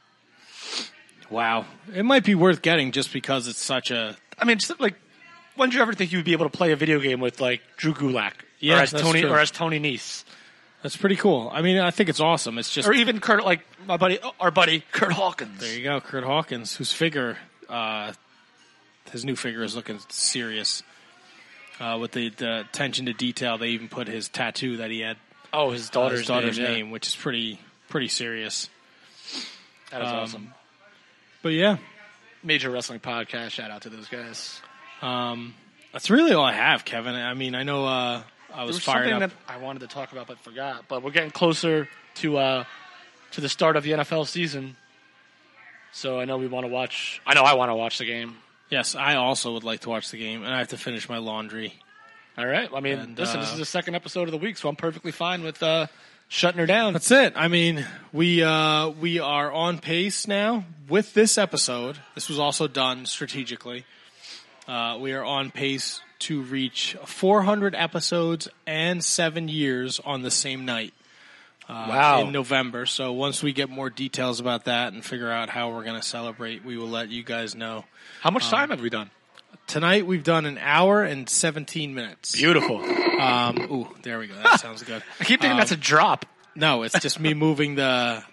S4: Wow, it might be worth getting just because it's such a.
S6: I mean, just like, when did you ever think you would be able to play a video game with like Drew Gulak?
S4: Yeah,
S6: or as
S4: that's
S6: Tony
S4: true.
S6: or as Tony Nese,
S4: That's pretty cool. I mean, I think it's awesome. It's just
S6: or even Kurt, like our buddy Kurt Hawkins.
S4: there you go, Kurt Hawkins, whose figure, his new figure is looking serious. With the attention to detail, they even put his tattoo that he had,
S6: Oh, his daughter's,
S4: name, which is pretty serious.
S6: That is awesome.
S4: But yeah,
S6: Major Wrestling Podcast. Shout out to those guys.
S4: that's really all I have, Kevin. I mean, I know I
S6: There
S4: was
S6: was
S4: fired
S6: something
S4: up.
S6: that I wanted to talk about but forgot. But we're getting closer to the start of the NFL season, so I know we want to watch. I know I want to watch the game.
S4: Yes, I also would like to watch the game, and I have to finish my laundry.
S6: All right. I mean,
S4: And,
S6: listen, this is the second episode of the week, so I'm perfectly fine with shutting her down.
S4: That's it. I mean, we are on pace now with this episode. This was also done strategically. We are on pace to reach 400 episodes and 7 years on the same night.
S6: Wow.
S4: In November. So once we get more details about that and figure out how we're going to celebrate, we will let you guys know.
S6: How much time have we done?
S4: Tonight we've done 1 hour and 17 minutes.
S6: Beautiful.
S4: Ooh, there we go. That sounds good.
S6: I keep thinking that's a drop.
S4: No, it's just me moving the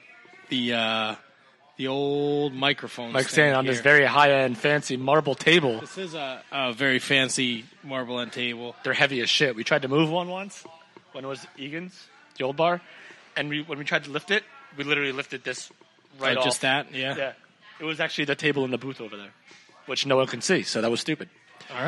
S4: old microphone.
S6: Like
S4: stand
S6: saying on this
S4: here.
S6: very high-end, fancy marble table.
S4: This is a very fancy marble end table.
S6: They're heavy as shit. We tried to move one once when it was Egan's, the old bar, and when we tried to lift it, we literally lifted this right off.
S4: Just that, yeah.
S6: Yeah. It was actually the table in the booth over there, which no one can see, so that was stupid.
S4: All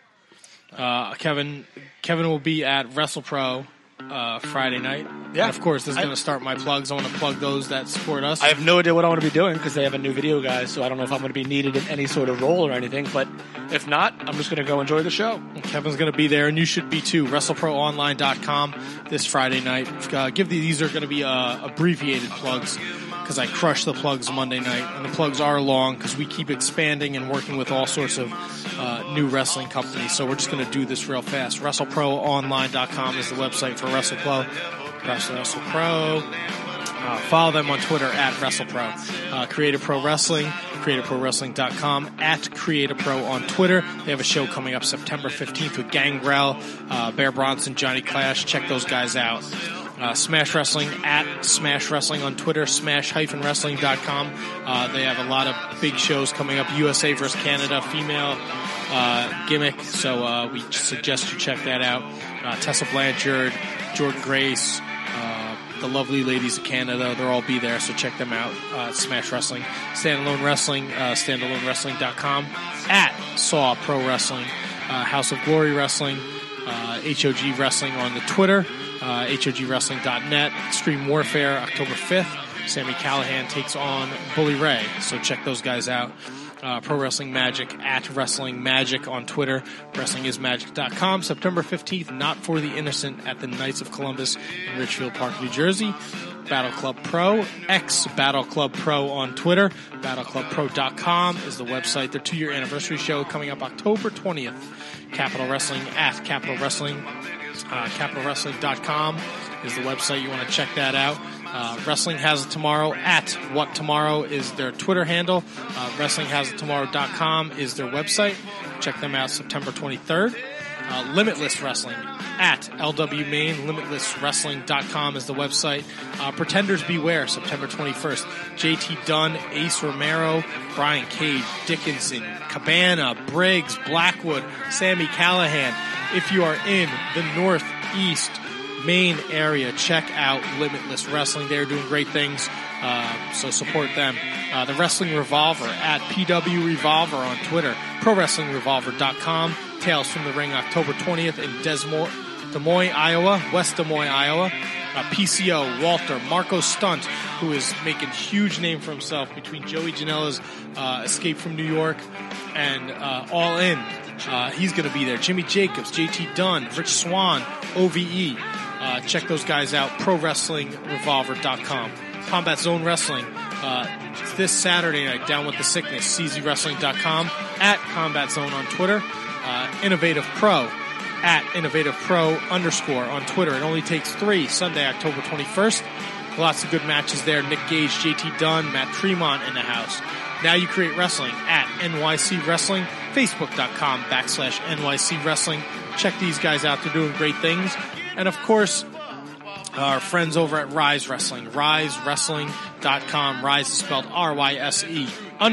S4: right. Kevin will be at WrestlePro Friday night.
S6: Yeah.
S4: And of course, this is going to start my plugs. I want to plug those that support us.
S6: I have no idea what I want to be doing because they have a new video guy, so I don't know if I'm going to be needed in any sort of role or anything, but if not, I'm just going to go enjoy the show.
S4: Kevin's going to be there, and you should be too. WrestleProOnline.com this Friday night. These are going to be abbreviated plugs because I crush the plugs Monday night, and the plugs are long because we keep expanding and working with all sorts of new wrestling companies. So we're just going to do this real fast. WrestleProOnline.com is the website for WrestlePro. WrestlePro. Follow them on Twitter at WrestlePro. Creative Pro Wrestling, CreativeProWrestling.com, at Creative Pro on Twitter. They have a show coming up September 15th with Gangrel, Bear Bronson, Johnny Clash. Check those guys out. Smash Wrestling, at Smash Wrestling on Twitter, smash-wrestling.com. They have a lot of big shows coming up. USA vs. Canada, female gimmick. So we suggest you check that out. Tessa Blanchard, Jordan Grace, the lovely ladies of Canada, they'll all be there, so check them out. Smash Wrestling. Standalone Wrestling, standalonewrestling.com. At Saw Pro Wrestling. House of Glory Wrestling. HOG Wrestling on the Twitter. HOGWrestling.net. Extreme Warfare, October 5th. Sami Callihan takes on Bully Ray, so check those guys out. Pro Wrestling Magic, at Wrestling Magic on Twitter, WrestlingIsMagic.com. September 15th, Not for the Innocent at the Knights of Columbus in Richfield Park, New Jersey. Battle Club Pro, X Battle Club Pro on Twitter. BattleClubPro.com is the website. Their 2-year anniversary show coming up October 20th. Capital Wrestling, at Capital Wrestling. CapitalWrestling.com is the website. You want to check that out. Wrestling Has It Tomorrow at What Tomorrow is their Twitter handle. WrestlingHasItTomorrow.com is their website. Check them out September 23rd. Limitless Wrestling at LW Maine. LimitlessWrestling.com is the website. Pretenders Beware, September 21st. JT Dunn, Ace Romero, Brian Cage, Dickinson, Cabana, Briggs, Blackwood, Sammy Callahan. If you are in the Northeast Maine area, check out Limitless Wrestling. They're doing great things, so support them. The Wrestling Revolver at PW Revolver on Twitter. ProWrestlingRevolver.com. Tales from the Ring, October 20th in Des Moines, Iowa, West Des Moines, Iowa. PCO, Walter, Marco Stunt, who is making huge name for himself between Joey Janela's Escape from New York and All In. He's going to be there. Jimmy Jacobs, JT Dunn, Rich Swan, OVE. Check those guys out. ProWrestlingRevolver.com. Combat Zone Wrestling. This Saturday night, Down with the Sickness. CZWrestling.com. At Combat Zone on Twitter. Innovative Pro. At Innovative Pro _ on Twitter. It only takes 3. Sunday, October 21st. Lots of good matches there. Nick Gage, JT Dunn, Matt Tremont in the house. Now You Create Wrestling at NYC Wrestling. Facebook.com /NYC Wrestling. Check these guys out. They're doing great things. And of course, our friends over at Rise Wrestling. RiseWrestling.com. Rise is spelled RYSE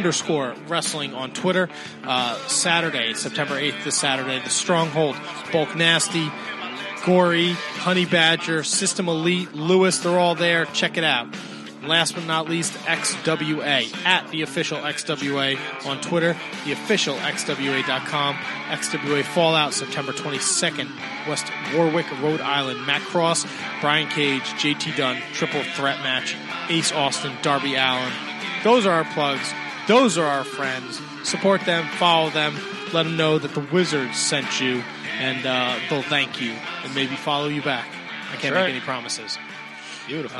S4: _ wrestling on Twitter. Saturday, September 8th, this Saturday, The Stronghold, Bulk Nasty, Gory, Honey Badger, System Elite, Lewis, they're all there. Check it out. Last but not least, XWA, at the official XWA on Twitter, the official XWA.com. XWA Fallout, September 22nd, West Warwick, Rhode Island. Matt Cross, Brian Cage, JT Dunn, triple threat match, Ace Austin, Darby Allin. Those are our plugs. Those are our friends. Support them, follow them, let them know that the Wizards sent you, and they'll thank you and maybe follow you back. I can't make any promises.
S6: Beautiful.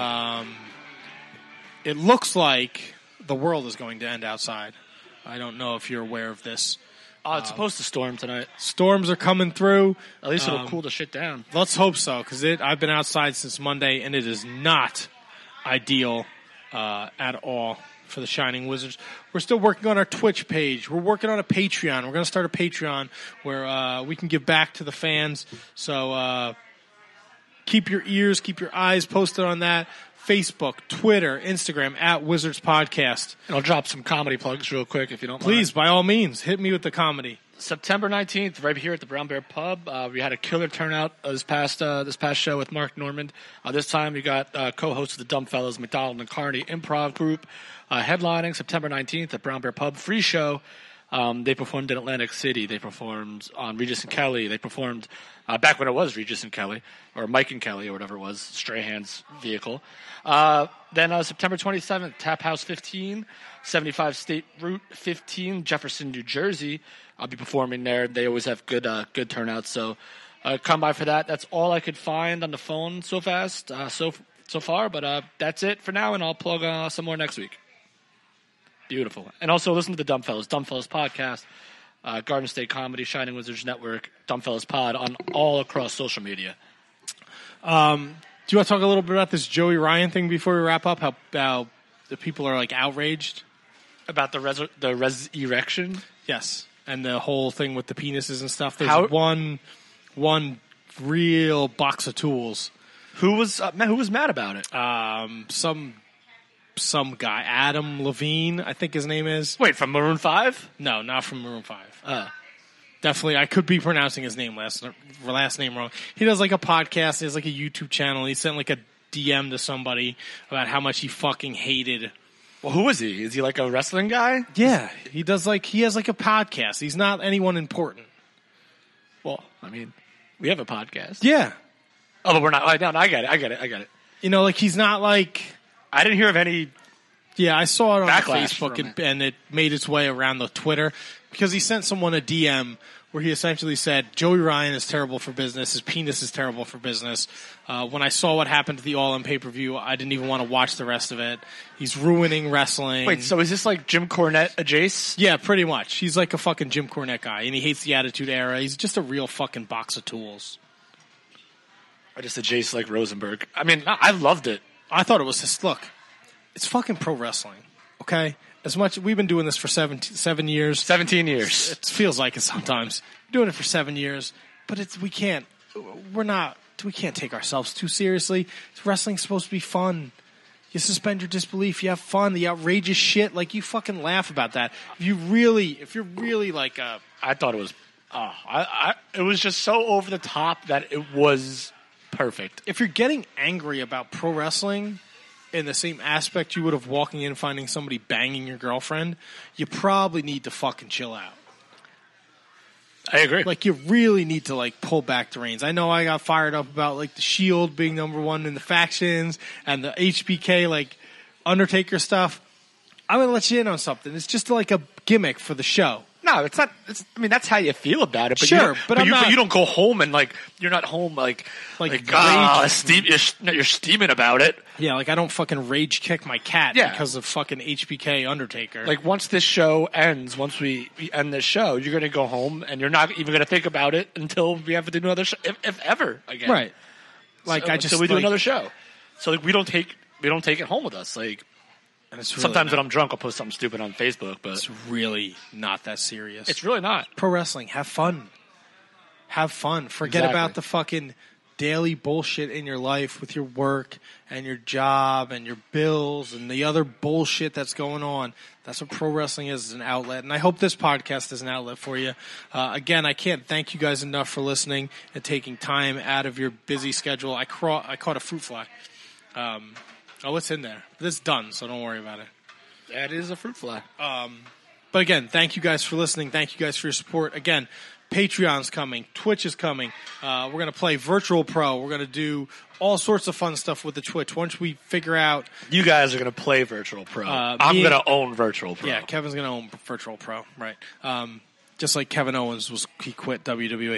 S4: It looks like the world is going to end outside. I don't know if you're aware of this.
S6: It's supposed to storm tonight.
S4: Storms are coming through.
S6: At least it'll cool the shit down.
S4: Let's hope so, because I've been outside since Monday, and it is not ideal at all for the Shining Wizards. We're still working on our Twitch page. We're working on a Patreon. We're going to start a Patreon where we can give back to the fans. So keep your ears, keep your eyes posted on that. Facebook, Twitter, Instagram, at Wizards Podcast.
S6: And I'll drop some comedy plugs real quick if you don't mind.
S4: Please, by all means, hit me with the comedy.
S6: September 19th, right here at the Brown Bear Pub. We had a killer turnout this past show with Mark Normand. This time we got co-hosts of the Dumb Fellows, McDonald and Carney Improv Group, headlining September 19th at Brown Bear Pub. Free show. They performed in Atlantic City. They performed on Regis and Kelly. They performed back when it was Regis and Kelly, or Mike and Kelly, or whatever it was, Strahan's vehicle. Then September 27th, Tap House 15, 75 State Route 15, Jefferson, New Jersey. I'll be performing there. They always have good turnouts, so come by for that. That's all I could find on the phone so far, but that's it for now, and I'll plug some more next week. Beautiful. And also listen to the Dumb Fellows Podcast, Garden State Comedy, Shining Wizards Network, Dumb Fellows Pod on all across social media.
S4: Do you want to talk a little bit about this Joey Ryan thing before we wrap up? How the people are like outraged
S6: about the resurrection?
S4: Yes, and the whole thing with the penises and stuff. There's one real box of tools.
S6: Who was mad about it?
S4: Some guy, Adam Levine, I think his name is.
S6: Wait, from Maroon 5?
S4: No, not from Maroon 5. Definitely, I could be pronouncing his name last name wrong. He does like a podcast. He has like a YouTube channel. He sent like a DM to somebody about how much he fucking hated.
S6: Well, who is he? Is he like a wrestling guy?
S4: Yeah, he has like a podcast. He's not anyone important.
S6: Well, I mean, we have a podcast.
S4: Yeah.
S6: Oh, but we're not. No, I get it.
S4: You know, like he's not like.
S6: I didn't hear of any.
S4: Yeah, I saw it on
S6: Facebook
S4: and it made its way around the Twitter because he sent someone a DM where he essentially said, Joey Ryan is terrible for business. His penis is terrible for business. When I saw what happened to the All-In pay-per-view, I didn't even want to watch the rest of it. He's ruining wrestling.
S6: Wait, so is this like Jim Cornette adjacent?
S4: Yeah, pretty much. He's like a fucking Jim Cornette guy, and he hates the Attitude Era. He's just a real fucking box of tools.
S6: Or just adjacent like Rosenberg. I mean, I loved it.
S4: I thought it was just, look, it's fucking pro wrestling, okay? As much, we've been doing this for 7 years.
S6: 17 years.
S4: It feels like it sometimes. Doing it for 7 years, but we can't take ourselves too seriously. Wrestling's supposed to be fun. You suspend your disbelief. You have fun. The outrageous shit, like you fucking laugh about that. If you're really like
S6: I thought it was, it was just so over the top that it was perfect.
S4: if you're getting angry about pro wrestling in the same aspect you would of walking in and finding somebody banging your girlfriend, you probably need to fucking chill out.
S6: I agree.
S4: Like, you really need to, like, pull back the reins. I know I got fired up about, like, the Shield being number one in the factions and the HBK, like, Undertaker stuff. I'm going to let you in on something. It's just, like, a gimmick for the show.
S6: No, it's not. I mean, that's how you feel about it. But
S4: Sure, but
S6: you don't go home and you're not home
S4: rage.
S6: you're steaming about it.
S4: Yeah, like, I don't fucking rage kick my cat
S6: Yeah.
S4: because of fucking HBK Undertaker.
S6: Like, once this show ends, once we end this show, you're going to go home and you're not even going to think about it until we have to do another show, if ever again.
S4: right. Like,
S6: So we do another show. So like, we don't take it home with us. Like,
S4: and it's really
S6: sometimes
S4: not,
S6: when I'm drunk, I'll post something stupid on Facebook, but
S4: it's really not that serious.
S6: it's really not.
S4: Pro wrestling. Have fun. Have fun. Forget
S6: Exactly.
S4: about the fucking daily bullshit in your life with your work and your job and your bills and the other bullshit that's going on. That's what pro wrestling is an outlet. And I hope this podcast is an outlet for you. Again, I can't thank you guys enough for listening and taking time out of your busy schedule. I caught a fruit fly. It's in there. But it's done, so don't worry about it.
S6: That is a fruit fly.
S4: But again, thank you guys for listening. Thank you guys for your support. Again, Patreon's coming. Twitch is coming. We're going to play Virtual Pro. We're going to do all sorts of fun stuff with the Twitch. Once we figure out...
S6: You guys are going to play Virtual Pro. I'm going to own Virtual Pro.
S4: Yeah, Kevin's going to own Virtual Pro. Right. Just like Kevin Owens he quit WWE.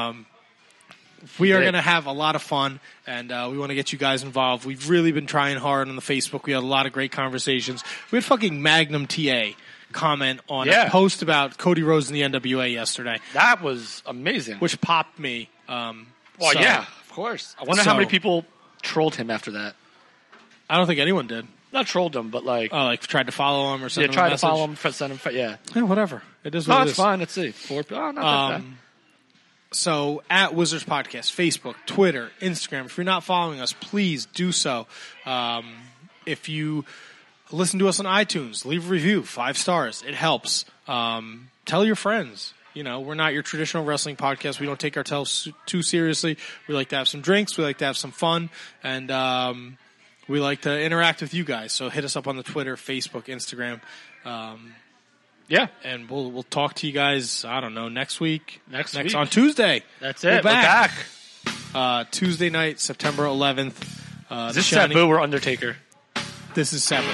S4: We are going to have a lot of fun, and we want to get you guys involved. We've really been trying hard on the Facebook. We had a lot of great conversations. We had fucking Magnum TA comment on a post about Cody Rhodes and the NWA yesterday.
S6: That was amazing.
S4: Which popped me.
S6: Yeah, of course. I wonder how many people trolled him after that.
S4: I don't think anyone did.
S6: Not trolled him, but
S4: tried to follow him or something.
S6: Yeah, tried to follow him, send him. Yeah,
S4: whatever. It is what it is.
S6: It's fine. Let's see. Not that bad.
S4: So, at Wizards Podcast, Facebook, Twitter, Instagram. If you're not following us, please do so. If you listen to us on iTunes, leave a review, 5 stars. It helps. Tell your friends. You know, we're not your traditional wrestling podcast. We don't take ourselves too seriously. We like to have some drinks. We like to have some fun. And we like to interact with you guys. So hit us up on the Twitter, Facebook, Instagram.
S6: Yeah,
S4: and we'll talk to you guys. I don't know, next week.
S6: Next week
S4: on Tuesday.
S6: That's it. We're back.
S4: Tuesday night, September 11th.
S6: Is this Sabu or Undertaker?
S4: This is Sabu.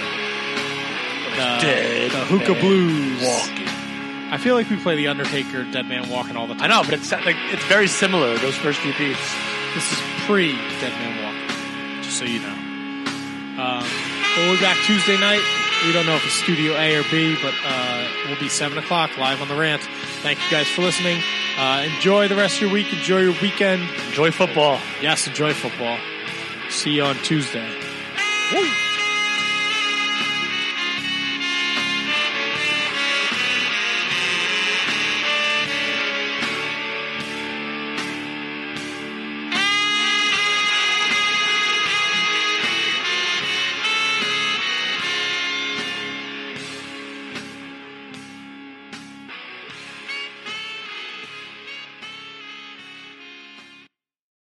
S4: The Hookah Blues.
S6: Walking.
S4: I feel like we play the Undertaker, Dead Man Walking all the time.
S6: I know, but it's very similar. Those first few beats.
S4: This is pre Dead Man Walking, just so you know. We'll be back Tuesday night. We don't know if it's Studio A or B, but we'll be 7 o'clock live on the Rant. Thank you guys for listening. Enjoy the rest of your week. Enjoy your weekend.
S6: Enjoy football.
S4: Yes, enjoy football. See you on Tuesday.
S6: Woo.